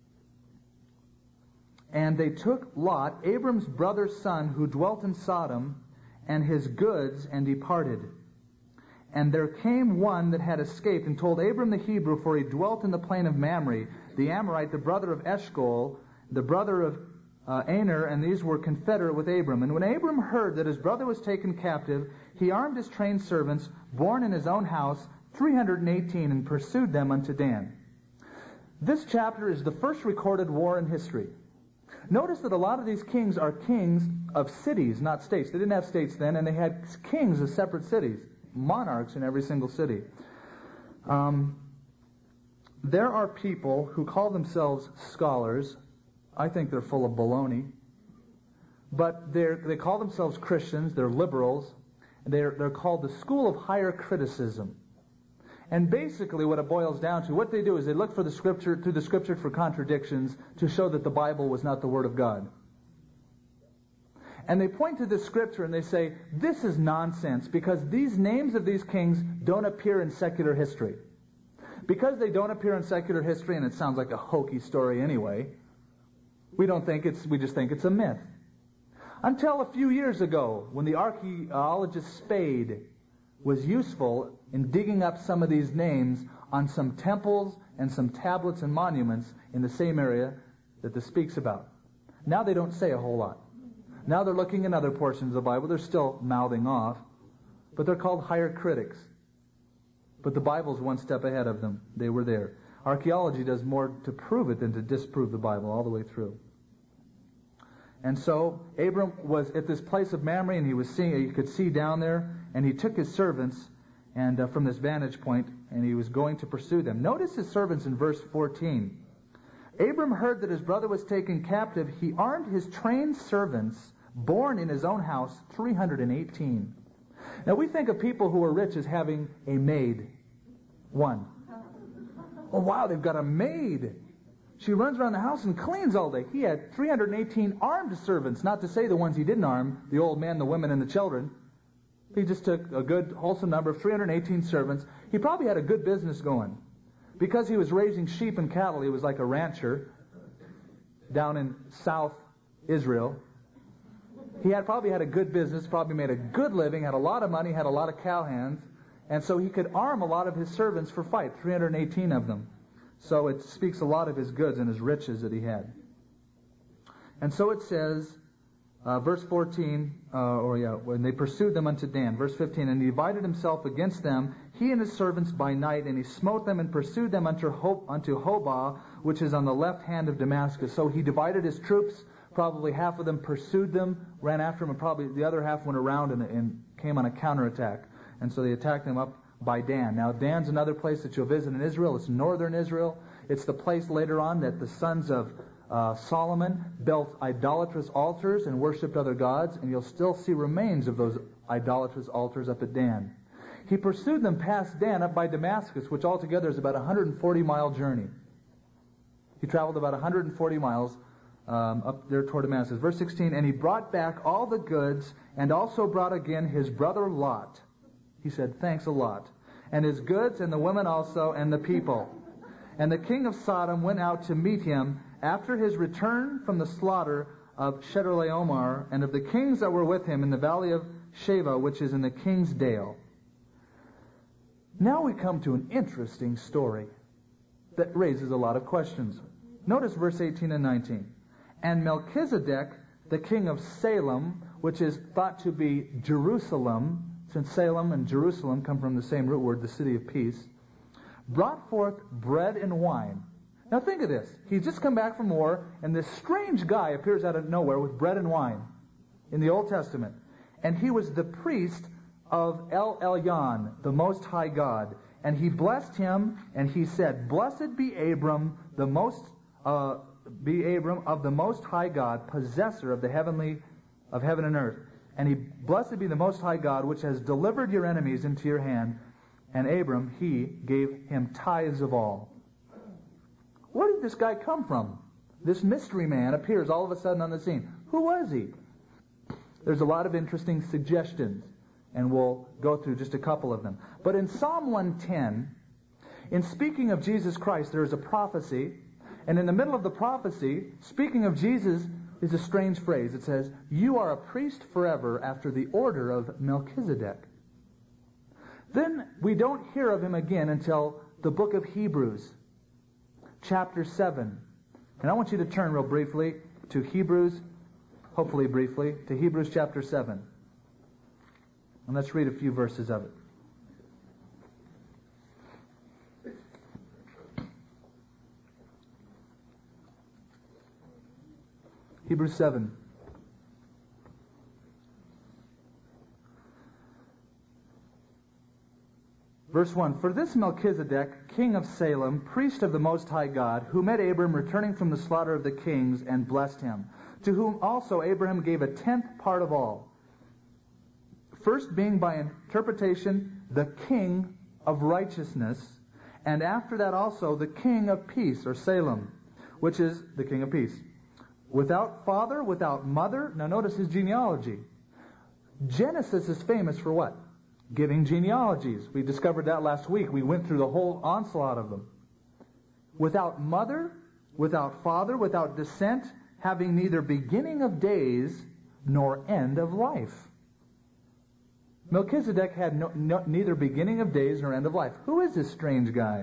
And they took Lot, Abram's brother's son, who dwelt in Sodom, and his goods, and departed. And there came one that had escaped, and told Abram the Hebrew, for he dwelt in the plain of Mamre, the Amorite, the brother of Eshcol, the brother of Aner, and these were confederate with Abram. And when Abram heard that his brother was taken captive, he armed his trained servants, born in his own house, 318, and pursued them unto Dan. This chapter is the first recorded war in history. Notice that a lot of these kings are kings of cities, not states. They didn't have states then, and they had kings of separate cities, monarchs in every single city. There are people who call themselves scholars. I think they're full of baloney. But they call themselves Christians. They're liberals. They're called the school of higher criticism. And basically what it boils down to, what they do is they look for the Scripture, through the Scripture, for contradictions to show that the Bible was not the Word of God. And they point to this Scripture and they say, this is nonsense because these names of these kings don't appear in secular history. Because they don't appear in secular history, and it sounds like a hokey story anyway, we just think it's a myth. Until a few years ago, when the archaeologist Spade was useful in digging up some of these names on some temples and some tablets and monuments in the same area that this speaks about. Now they don't say a whole lot. Now they're looking in other portions of the Bible. They're still mouthing off, but they're called higher critics. But the Bible's one step ahead of them. They were there. Archaeology does more to prove it than to disprove the Bible all the way through. And so Abram was at this place of Mamre, and you could see down there, and he took his servants and from this vantage point, and he was going to pursue them. Notice his servants in verse 14. Abram heard that his brother was taken captive. He armed his trained servants, born in his own house, 318. Now we think of people who are rich as having a maid. One. Oh wow, they've got a maid. She runs around the house and cleans all day. He had 318 armed servants, not to say the ones he didn't arm, the old man, the women, and the children. He just took a good, wholesome number of 318 servants. He probably had a good business going. Because he was raising sheep and cattle, he was like a rancher down in South Israel. He probably had a good business, probably made a good living, had a lot of money, had a lot of cowhands, and so he could arm a lot of his servants for fight, 318 of them. So it speaks a lot of his goods and his riches that he had. And so it says, verse 14, when they pursued them unto Dan. Verse 15, and he divided himself against them, he and his servants by night, and he smote them and pursued them unto Hobah, which is on the left hand of Damascus. So he divided his troops. Probably half of them pursued them, ran after them, and probably the other half went around and came on a counterattack. And so they attacked them up by Dan. Now Dan's another place that you'll visit in Israel. It's northern Israel. It's the place later on that the sons of Solomon built idolatrous altars and worshipped other gods, and you'll still see remains of those idolatrous altars up at Dan. He pursued them past Dan up by Damascus, which altogether is about a 140-mile journey. He traveled about 140 miles up there toward Damascus. Verse 16, and he brought back all the goods, and also brought again his brother Lot. He said, thanks a lot. And his goods, and the women also, and the people. And the king of Sodom went out to meet him after his return from the slaughter of Chedorlaomer, and of the kings that were with him in the valley of Sheva, which is in the king's dale. Now we come to an interesting story that raises a lot of questions. Notice verse 18 and 19. And Melchizedek, the king of Salem, which is thought to be Jerusalem, since Salem and Jerusalem come from the same root word, the city of peace, brought forth bread and wine. Now think of this. He's just come back from war, and this strange guy appears out of nowhere with bread and wine in the Old Testament. And he was the priest of El Elyon, the Most High God. And he blessed him, and he said, Blessed be Abram, of the Most High God, possessor of heaven and earth. And blessed be the Most High God, which has delivered your enemies into your hand. And Abram, he gave him tithes of all. Where did this guy come from? This mystery man appears all of a sudden on the scene. Who was he? There's a lot of interesting suggestions, and we'll go through just a couple of them. But in Psalm 110, in speaking of Jesus Christ, there is a prophecy, and in the middle of the prophecy, speaking of Jesus, is a strange phrase. It says, You are a priest forever after the order of Melchizedek. Then we don't hear of him again until the book of Hebrews, chapter 7. And I want you to turn real briefly to Hebrews, hopefully briefly, to Hebrews chapter 7. And let's read a few verses of it. Hebrews 7. Verse 1, For this Melchizedek, king of Salem, priest of the Most High God, who met Abram returning from the slaughter of the kings and blessed him, to whom also Abraham gave a 10th part of all. First being by interpretation the king of righteousness, and after that also the king of peace, or Salem, which is the king of peace. Without father, without mother. Now notice his genealogy. Genesis is famous for what? Giving genealogies. We discovered that last week. We went through the whole onslaught of them. Without mother, without father, without descent, having neither beginning of days nor end of life. Melchizedek had neither beginning of days nor end of life. Who is this strange guy?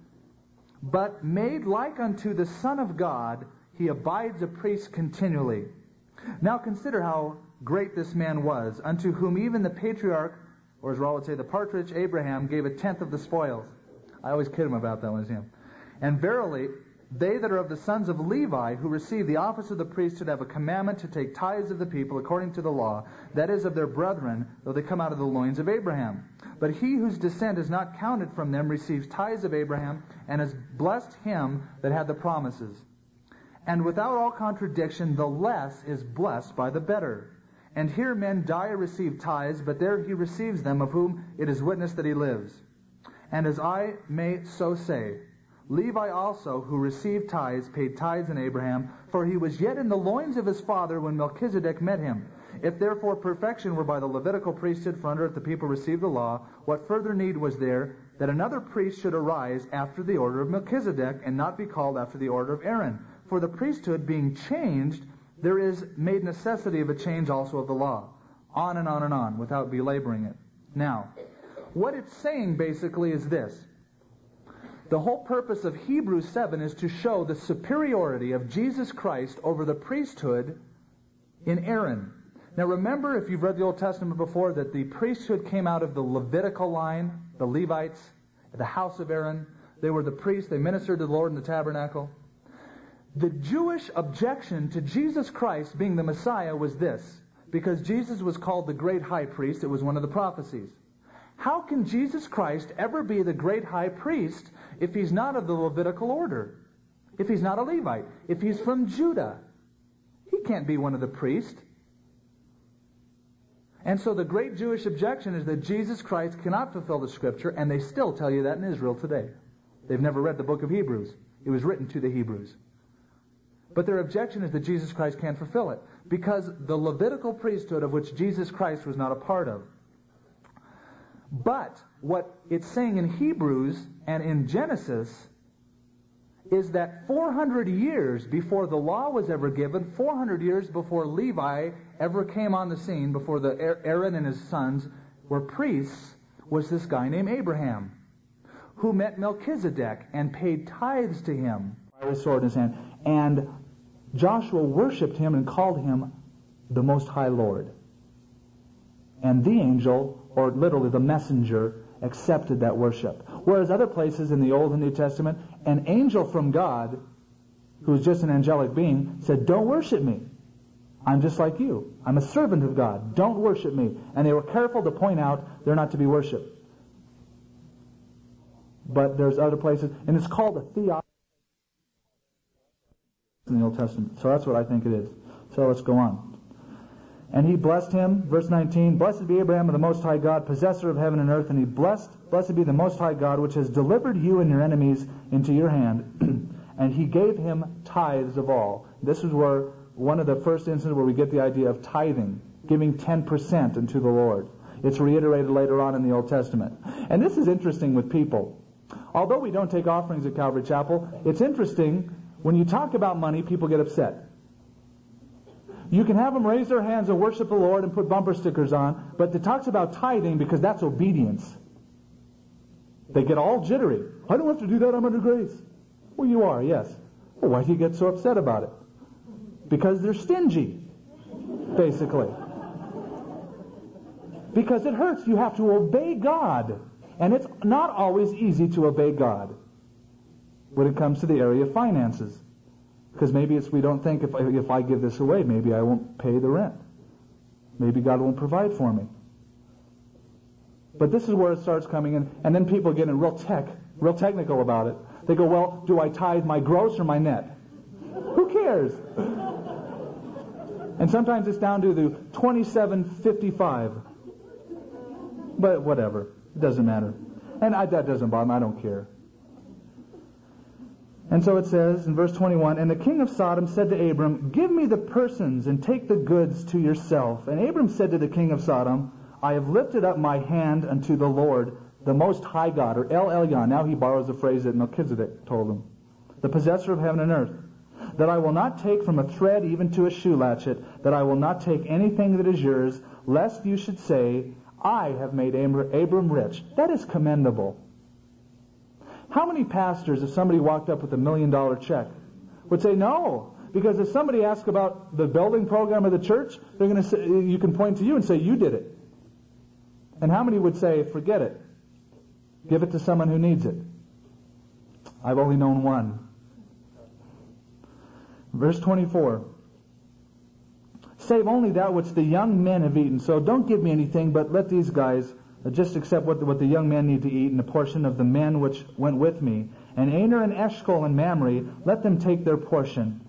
But made like unto the Son of God, he abides a priest continually. Now consider how great this man was, unto whom even the patriarch, or as Raul would say, the partridge Abraham, gave a 10th of the spoils. I always kid him about that one, him. And verily, they that are of the sons of Levi, who receive the office of the priesthood, have a commandment to take tithes of the people according to the law, that is, of their brethren, though they come out of the loins of Abraham. But he whose descent is not counted from them receives tithes of Abraham, and has blessed him that had the promises. And without all contradiction, the less is blessed by the better. And here men die or receive tithes, but there he receives them, of whom it is witnessed that he lives. And as I may so say, Levi also, who received tithes, paid tithes in Abraham, for he was yet in the loins of his father when Melchizedek met him. If therefore perfection were by the Levitical priesthood, for under it the people received the law, what further need was there that another priest should arise after the order of Melchizedek, and not be called after the order of Aaron? For the priesthood being changed, there is made necessity of a change also of the law. On and on and on, without belaboring it. Now, what it's saying basically is this. The whole purpose of Hebrews 7 is to show the superiority of Jesus Christ over the priesthood in Aaron. Now remember, if you've read the Old Testament before, that the priesthood came out of the Levitical line, the Levites, the house of Aaron. They were the priests, they ministered to the Lord in the tabernacle. The Jewish objection to Jesus Christ being the Messiah was this, because Jesus was called the great high priest. It was one of the prophecies. How can Jesus Christ ever be the great high priest if he's not of the Levitical order? If he's not a Levite? If he's from Judah? He can't be one of the priests. And so the great Jewish objection is that Jesus Christ cannot fulfill the Scripture, and they still tell you that in Israel today. They've never read the book of Hebrews. It was written to the Hebrews. But their objection is that Jesus Christ can't fulfill it, because the Levitical priesthood, of which Jesus Christ was not a part of. But what it's saying in Hebrews and in Genesis is that 400 years before the law was ever given, 400 years before Levi ever came on the scene, before Aaron and his sons were priests, was this guy named Abraham, who met Melchizedek and paid tithes to him with a sword in his hand. And Joshua worshipped him and called him the Most High Lord. And the angel, or literally the messenger, accepted that worship. Whereas other places in the Old and New Testament, an angel from God, who was just an angelic being, said, "Don't worship me. I'm just like you. I'm a servant of God. Don't worship me." And they were careful to point out they're not to be worshipped. But there's other places, and it's called a theophany in the Old Testament. So that's what I think it is. So let's go on. And he blessed him, verse 19, "Blessed be Abraham of the Most High God, possessor of heaven and earth, and he blessed be the Most High God, which has delivered you and your enemies into your hand." And he gave him tithes of all. This is where one of the first instances where we get the idea of tithing, giving 10% unto the Lord. It's reiterated later on in the Old Testament. And this is interesting with people. Although we don't take offerings at Calvary Chapel, it's interesting, when you talk about money, people get upset. You can have them raise their hands and worship the Lord and put bumper stickers on, but it talks about tithing because that's obedience. They get all jittery. "I don't have to do that, I'm under grace." Well, you are, yes. Well, why do you get so upset about it? Because they're stingy, basically. Because it hurts. You have to obey God. And it's not always easy to obey God when it comes to the area of finances. Because maybe we don't think, if I give this away, maybe I won't pay the rent. Maybe God won't provide for me. But this is where it starts coming in. And then people get in real technical about it. They go, "Well, do I tithe my gross or my net?" Who cares? And sometimes it's down to the 27.55. But whatever. It doesn't matter. And that doesn't bother me. I don't care. And so it says in verse 21, "And the king of Sodom said to Abram, 'Give me the persons and take the goods to yourself.' And Abram said to the king of Sodom, 'I have lifted up my hand unto the Lord, the Most High God,'" or El Elyon. Now he borrows the phrase that Melchizedek told him, "the possessor of heaven and earth, that I will not take from a thread even to a shoe latchet, that I will not take anything that is yours, lest you should say, I have made Abram rich." That is commendable. How many pastors, if somebody walked up with $1 million check, would say no? Because if somebody asks about the building program of the church, they're going to say, you can point to you and say, "You did it." And how many would say, "Forget it. Give it to someone who needs it"? I've only known one. Verse 24. "Save only that which the young men have eaten." So don't give me anything, but let these guys just accept what the young men need to eat, and a portion of the men which went with me. And Aner and Eshcol and Mamre, let them take their portion.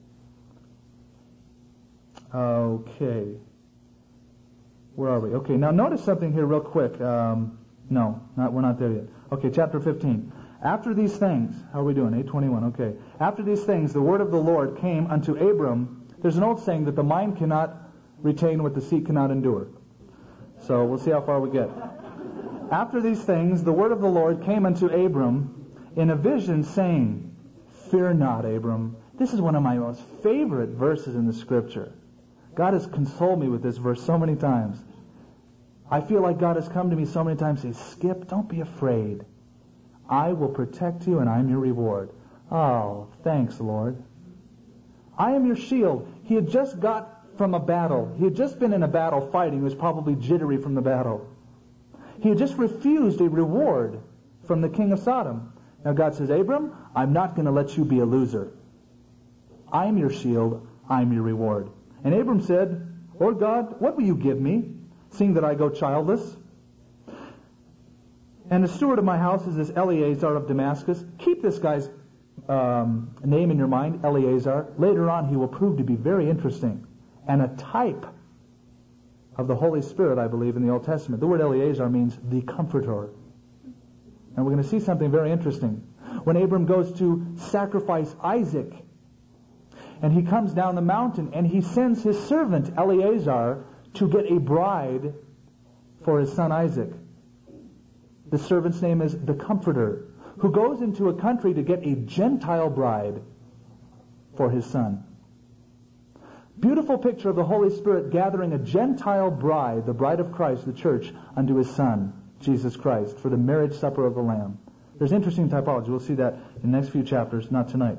Okay. Where are we? Okay, now notice something here real quick. We're not there yet. Okay, chapter 15. "After these things," how are we doing? 8:21, okay. "After these things, the word of the Lord came unto Abram." There's an old saying that the mind cannot retain what the seat cannot endure. So we'll see how far we get. "After these things, the word of the Lord came unto Abram in a vision, saying," "Fear not, Abram." This is one of my most favorite verses in the Scripture. God has consoled me with this verse so many times. I feel like God has come to me so many times and say, "Skip, don't be afraid. I will protect you and I'm your reward." Oh, thanks, Lord. "I am your shield." He had just got from a battle. He had just been in a battle fighting. He was probably jittery from the battle. He had just refused a reward from the king of Sodom. Now God says, "Abram, I'm not going to let you be a loser. I'm your shield. I'm your reward." And Abram said, "Lord God, what will you give me, seeing that I go childless? And the steward of my house is this Eleazar of Damascus." Keep this guy's name in your mind, Eleazar. Later on, he will prove to be very interesting and a type of the Holy Spirit, I believe, in the Old Testament. The word Eleazar means the comforter. And we're going to see something very interesting. When Abram goes to sacrifice Isaac, and he comes down the mountain, and he sends his servant Eleazar to get a bride for his son Isaac. The servant's name is the Comforter. who goes into a country to get a Gentile bride for his son. Beautiful picture of the Holy Spirit gathering a Gentile bride, the bride of Christ, the church, unto his son, Jesus Christ, for the marriage supper of the Lamb. There's interesting typology. We'll see that in the next few chapters, not tonight.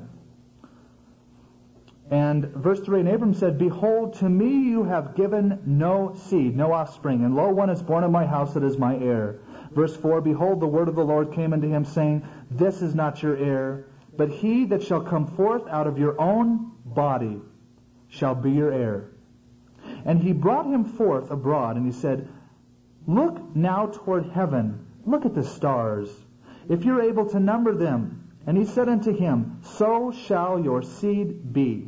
And verse 3, and Abram said, Behold, to me you have given no seed, no offspring, and lo, one is born in my house that is my heir. Verse 4, Behold, the word of the Lord came unto him, saying, This is not your heir, but he that shall come forth out of your own body shall be your heir. And he brought him forth abroad, and he said, Look now toward heaven, look at the stars, if you're able to number them. And he said unto him, So shall your seed be.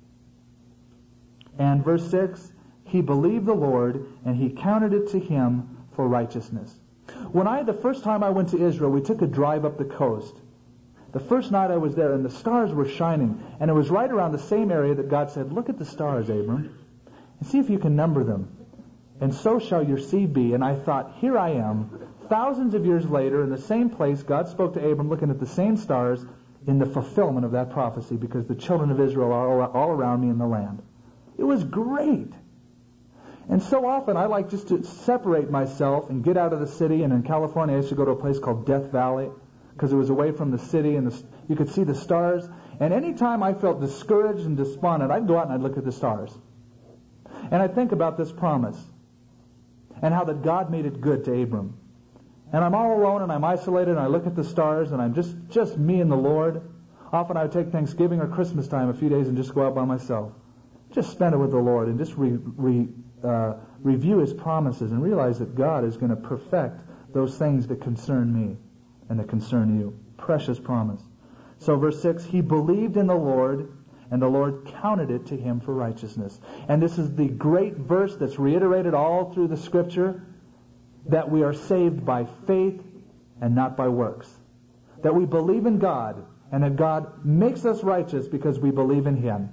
And verse 6, he believed the Lord, and he counted it to him for righteousness. The first time I went to Israel, we took a drive up the coast. The first night I was there, and the stars were shining, and it was right around the same area that God said, Look at the stars, Abram, and see if you can number them. And so shall your seed be. And I thought, here I am, thousands of years later, in the same place, God spoke to Abram, looking at the same stars, in the fulfillment of that prophecy, because the children of Israel are all around me in the land. It was great. And so often I like just to separate myself and get out of the city. And in California, I used to go to a place called Death Valley, because it was away from the city, and you could see the stars. And any time I felt discouraged and despondent, I'd go out and I'd look at the stars. And I'd think about this promise, and how that God made it good to Abram. And I'm all alone, and I'm isolated, and I look at the stars, and I'm just me and the Lord. Often I would take Thanksgiving or Christmas time a few days and just go out by myself. Just spend it with the Lord, and just review His promises, and realize that God is going to perfect those things that concern me and that concern you. Precious promise. So verse 6, he believed in the Lord, and the Lord counted it to him for righteousness. And this is the great verse that's reiterated all through the Scripture, that we are saved by faith and not by works. That we believe in God, and that God makes us righteous because we believe in Him.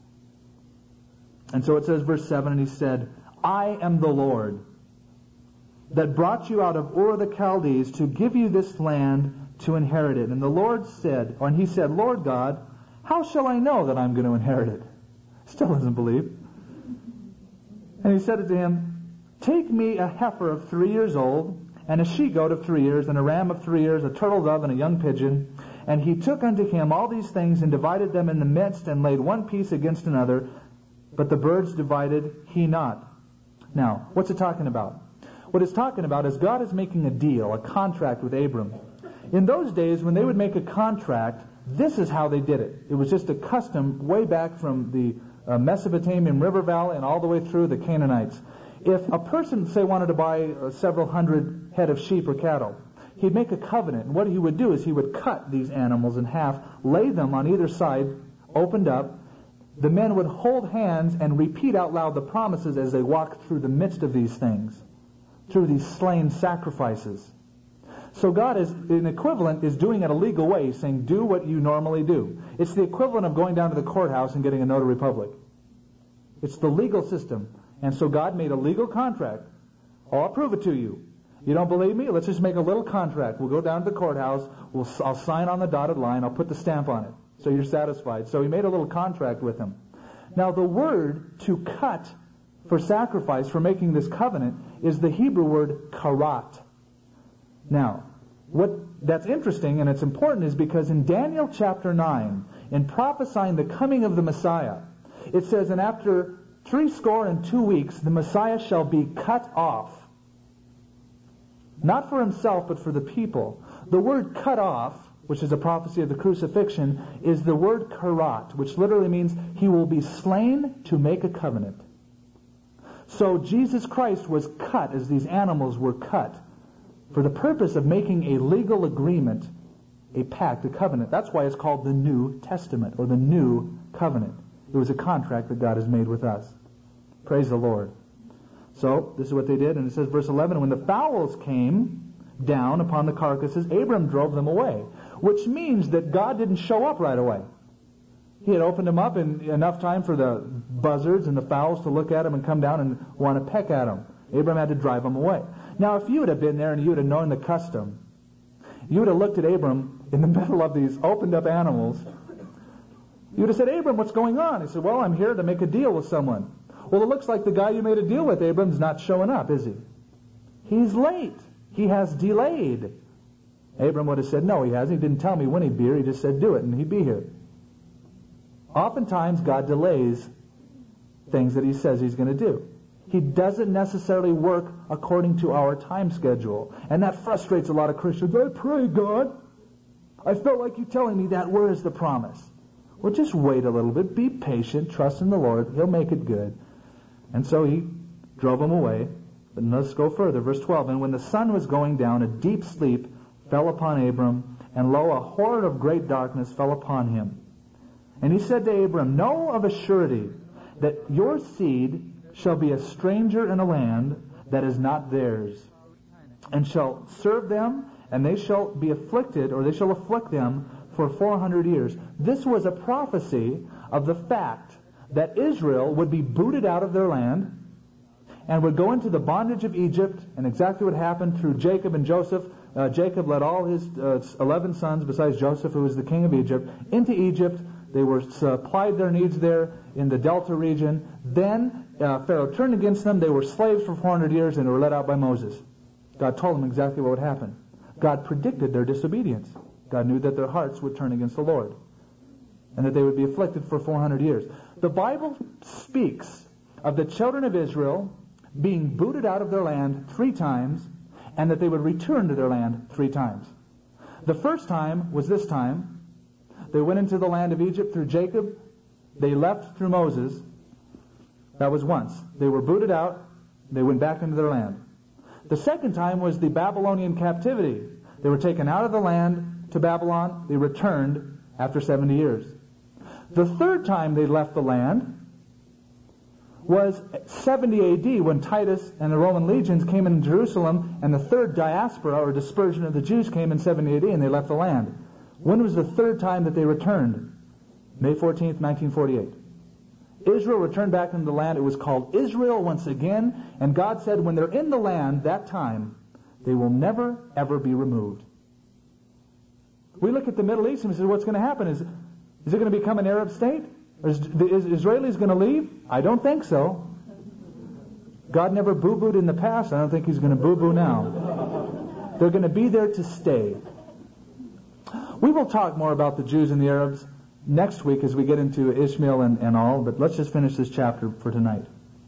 And so it says, verse 7, and he said, I am the Lord that brought you out of Ur of the Chaldees to give you this land to inherit it. And the Lord said, and he said, Lord God, how shall I know that I'm going to inherit it? Still doesn't believe. And he said to him, Take me a heifer of 3 years old, and a she-goat of 3 years, and a ram of 3 years, a turtle dove, and a young pigeon. And he took unto him all these things, and divided them in the midst, and laid one piece against another. But the birds divided he not. Now, what's it talking about? What it's talking about is God is making a deal, a contract with Abram. In those days, when they would make a contract, this is how they did it. It was just a custom way back from the Mesopotamian River Valley and all the way through the Canaanites. If a person, say, wanted to buy several hundred head of sheep or cattle, he'd make a covenant. And what he would do is he would cut these animals in half, lay them on either side, opened up. The men would hold hands and repeat out loud the promises as they walked through the midst of these things, through these slain sacrifices. So God is, an equivalent, is doing it a legal way. He's saying, do what you normally do. It's the equivalent of going down to the courthouse and getting a notary public. It's the legal system. And so God made a legal contract. Oh, I'll prove it to you. You don't believe me? Let's just make a little contract. We'll go down to the courthouse. I'll sign on the dotted line. I'll put the stamp on it. So you're satisfied. So he made a little contract with him. Now the word to cut for sacrifice, for making this covenant, is the Hebrew word karat. Now, what that's interesting and it's important is because in Daniel chapter 9, in prophesying the coming of the Messiah, it says, and after 62 weeks, the Messiah shall be cut off. Not for himself, but for the people. The word cut off, which is a prophecy of the crucifixion, is the word karat, which literally means he will be slain to make a covenant. So Jesus Christ was cut as these animals were cut for the purpose of making a legal agreement, a pact, a covenant. That's why it's called the New Testament, or the New Covenant. It was a contract that God has made with us. Praise the Lord. So, this is what they did, and it says, verse 11, when the fowls came down upon the carcasses, Abram drove them away, which means that God didn't show up right away. He had opened them up in enough time for the buzzards and the fowls to look at him and come down and want to peck at him. Abram had to drive them away. Now, if you would have been there and you would have known the custom, you would have looked at Abram in the middle of these opened up animals. You would have said, Abram, what's going on? He said, well, I'm here to make a deal with someone. Well, it looks like the guy you made a deal with, Abram's not showing up, is he? He's late. He has delayed. Abram would have said, no, he hasn't. He didn't tell me when he'd be here. He just said, do it, and he'd be here. Oftentimes, God delays things that he says he's going to do. He doesn't necessarily work according to our time schedule. And that frustrates a lot of Christians. I pray, God. I felt like you telling me that. Where is the promise? Well, just wait a little bit. Be patient. Trust in the Lord. He'll make it good. And so he drove him away. But let's go further. Verse 12. And when the sun was going down, a deep sleep fell upon Abram, and lo, a horror of great darkness fell upon him. And he said to Abram, know of a surety that your seed shall be a stranger in a land that is not theirs, and shall serve them, and they shall be afflicted, or they shall afflict them for 400 years. This was a prophecy of the fact that Israel would be booted out of their land and would go into the bondage of Egypt, and exactly what happened through Jacob and Joseph. Jacob led all his 11 sons, besides Joseph, who was the king of Egypt, into Egypt. They were supplied their needs there in the Delta region. Then Pharaoh turned against them. They were slaves for 400 years, and they were let out by Moses. God told them exactly what would happen. God predicted their disobedience. God knew that their hearts would turn against the Lord, and that they would be afflicted for 400 years. The Bible speaks of the children of Israel being booted out of their land 3 times, and that they would return to their land 3 times. The first time was this time. They went into the land of Egypt through Jacob. They left through Moses. That was once. They were booted out. They went back into their land. The second time was the Babylonian captivity. They were taken out of the land to Babylon. They returned after 70 years. The third time they left the land was 70 AD, when Titus and the Roman legions came in Jerusalem, and the third diaspora, or dispersion of the Jews, came in 70 AD, and they left the land. When was the third time that they returned? May 14th, 1948. Israel returned back into the land. It was called Israel once again, and God said when they're in the land that time, they will never, ever be removed. We look at the Middle East and we say, what's going to happen? Is it going to become an Arab state? Is the Israelis going to leave? I don't think so. God never boo-booed in the past. I don't think he's going to boo-boo now. They're going to be there to stay. We will talk more about the Jews and the Arabs next week as we get into Ishmael and all, but let's just finish this chapter for tonight.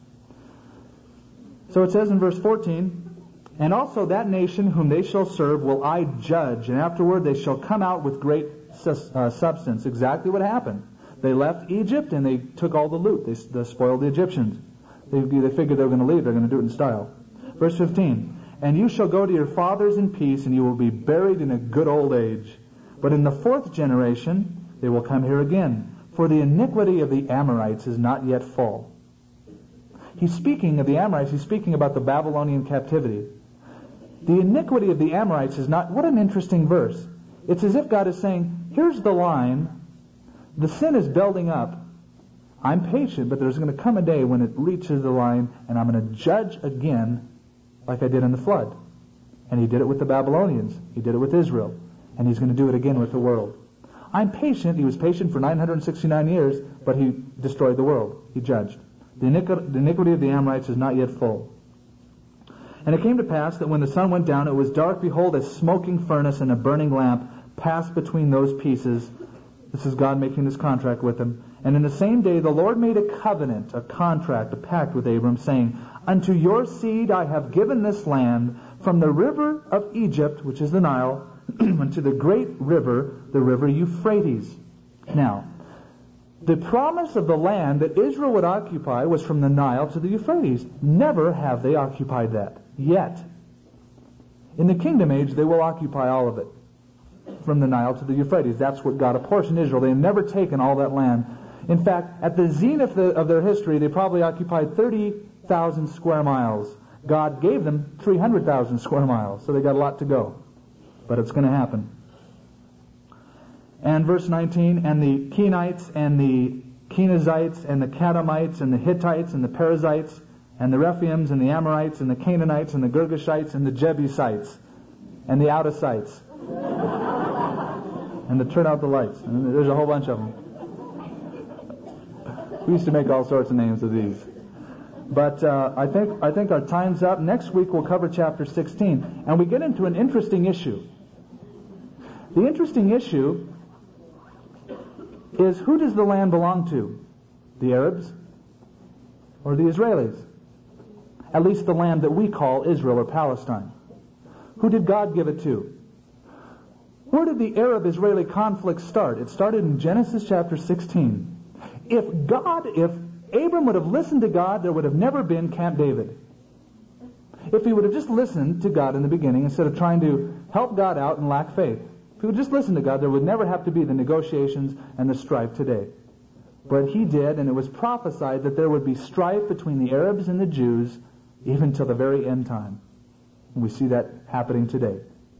So it says in verse 14, and also that nation whom they shall serve will I judge, and afterward they shall come out with great substance. Exactly what happened. They left Egypt and they took all the loot. They spoiled the Egyptians. They figured they were going to leave. They're going to do it in style. Verse 15, and you shall go to your fathers in peace, and you will be buried in a good old age. But in the 4th generation they will come here again, for the iniquity of the Amorites is not yet full. He's speaking of the Amorites. He's speaking about the Babylonian captivity. The iniquity of the Amorites is not... What an interesting verse. It's as if God is saying, here's the line. The sin is building up. I'm patient, but there's going to come a day when it reaches the line, and I'm going to judge again like I did in the flood. And he did it with the Babylonians. He did it with Israel. And he's going to do it again with the world. I'm patient. He was patient for 969 years, but he destroyed the world. He judged. The iniquity of the Amorites is not yet full. And it came to pass that when the sun went down, it was dark, behold, a smoking furnace and a burning lamp passed between those pieces. This is God making this contract with them. And in the same day the Lord made a covenant, a contract, a pact with Abram, saying, unto your seed I have given this land, from the river of Egypt, which is the Nile, unto the great river, the river Euphrates. Now, the promise of the land that Israel would occupy was from the Nile to the Euphrates. Never have they occupied that, yet. In the kingdom age, they will occupy all of it, from the Nile to the Euphrates. That's what God apportioned Israel. They have never taken all that land. In fact, at the zenith of their history, they probably occupied 30,000 square miles. God gave them 300,000 square miles, so they got a lot to go. But it's going to happen. And verse 19, and the Kenites and the Kenizzites and the Kadamites and the Hittites and the Perizzites and the Rephaims and the Amorites and the Canaanites and the Girgashites and the Jebusites and the Outasites. and to turn out the lights. And there's a whole bunch of them. We used to make all sorts of names of these. But I think our time's up. Next week we'll cover chapter 16, and we get into an interesting issue. The interesting issue is, who does the land belong to? The Arabs or the Israelis? At least the land that we call Israel or Palestine. Who did God give it to? Where did the Arab-Israeli conflict start? It started in Genesis chapter 16. If Abram would have listened to God, there would have never been Camp David. If he would have just listened to God in the beginning instead of trying to help God out and lack faith, if he would just listen to God, there would never have to be the negotiations and the strife today. But he did, and it was prophesied that there would be strife between the Arabs and the Jews even till the very end time. And we see that happening today.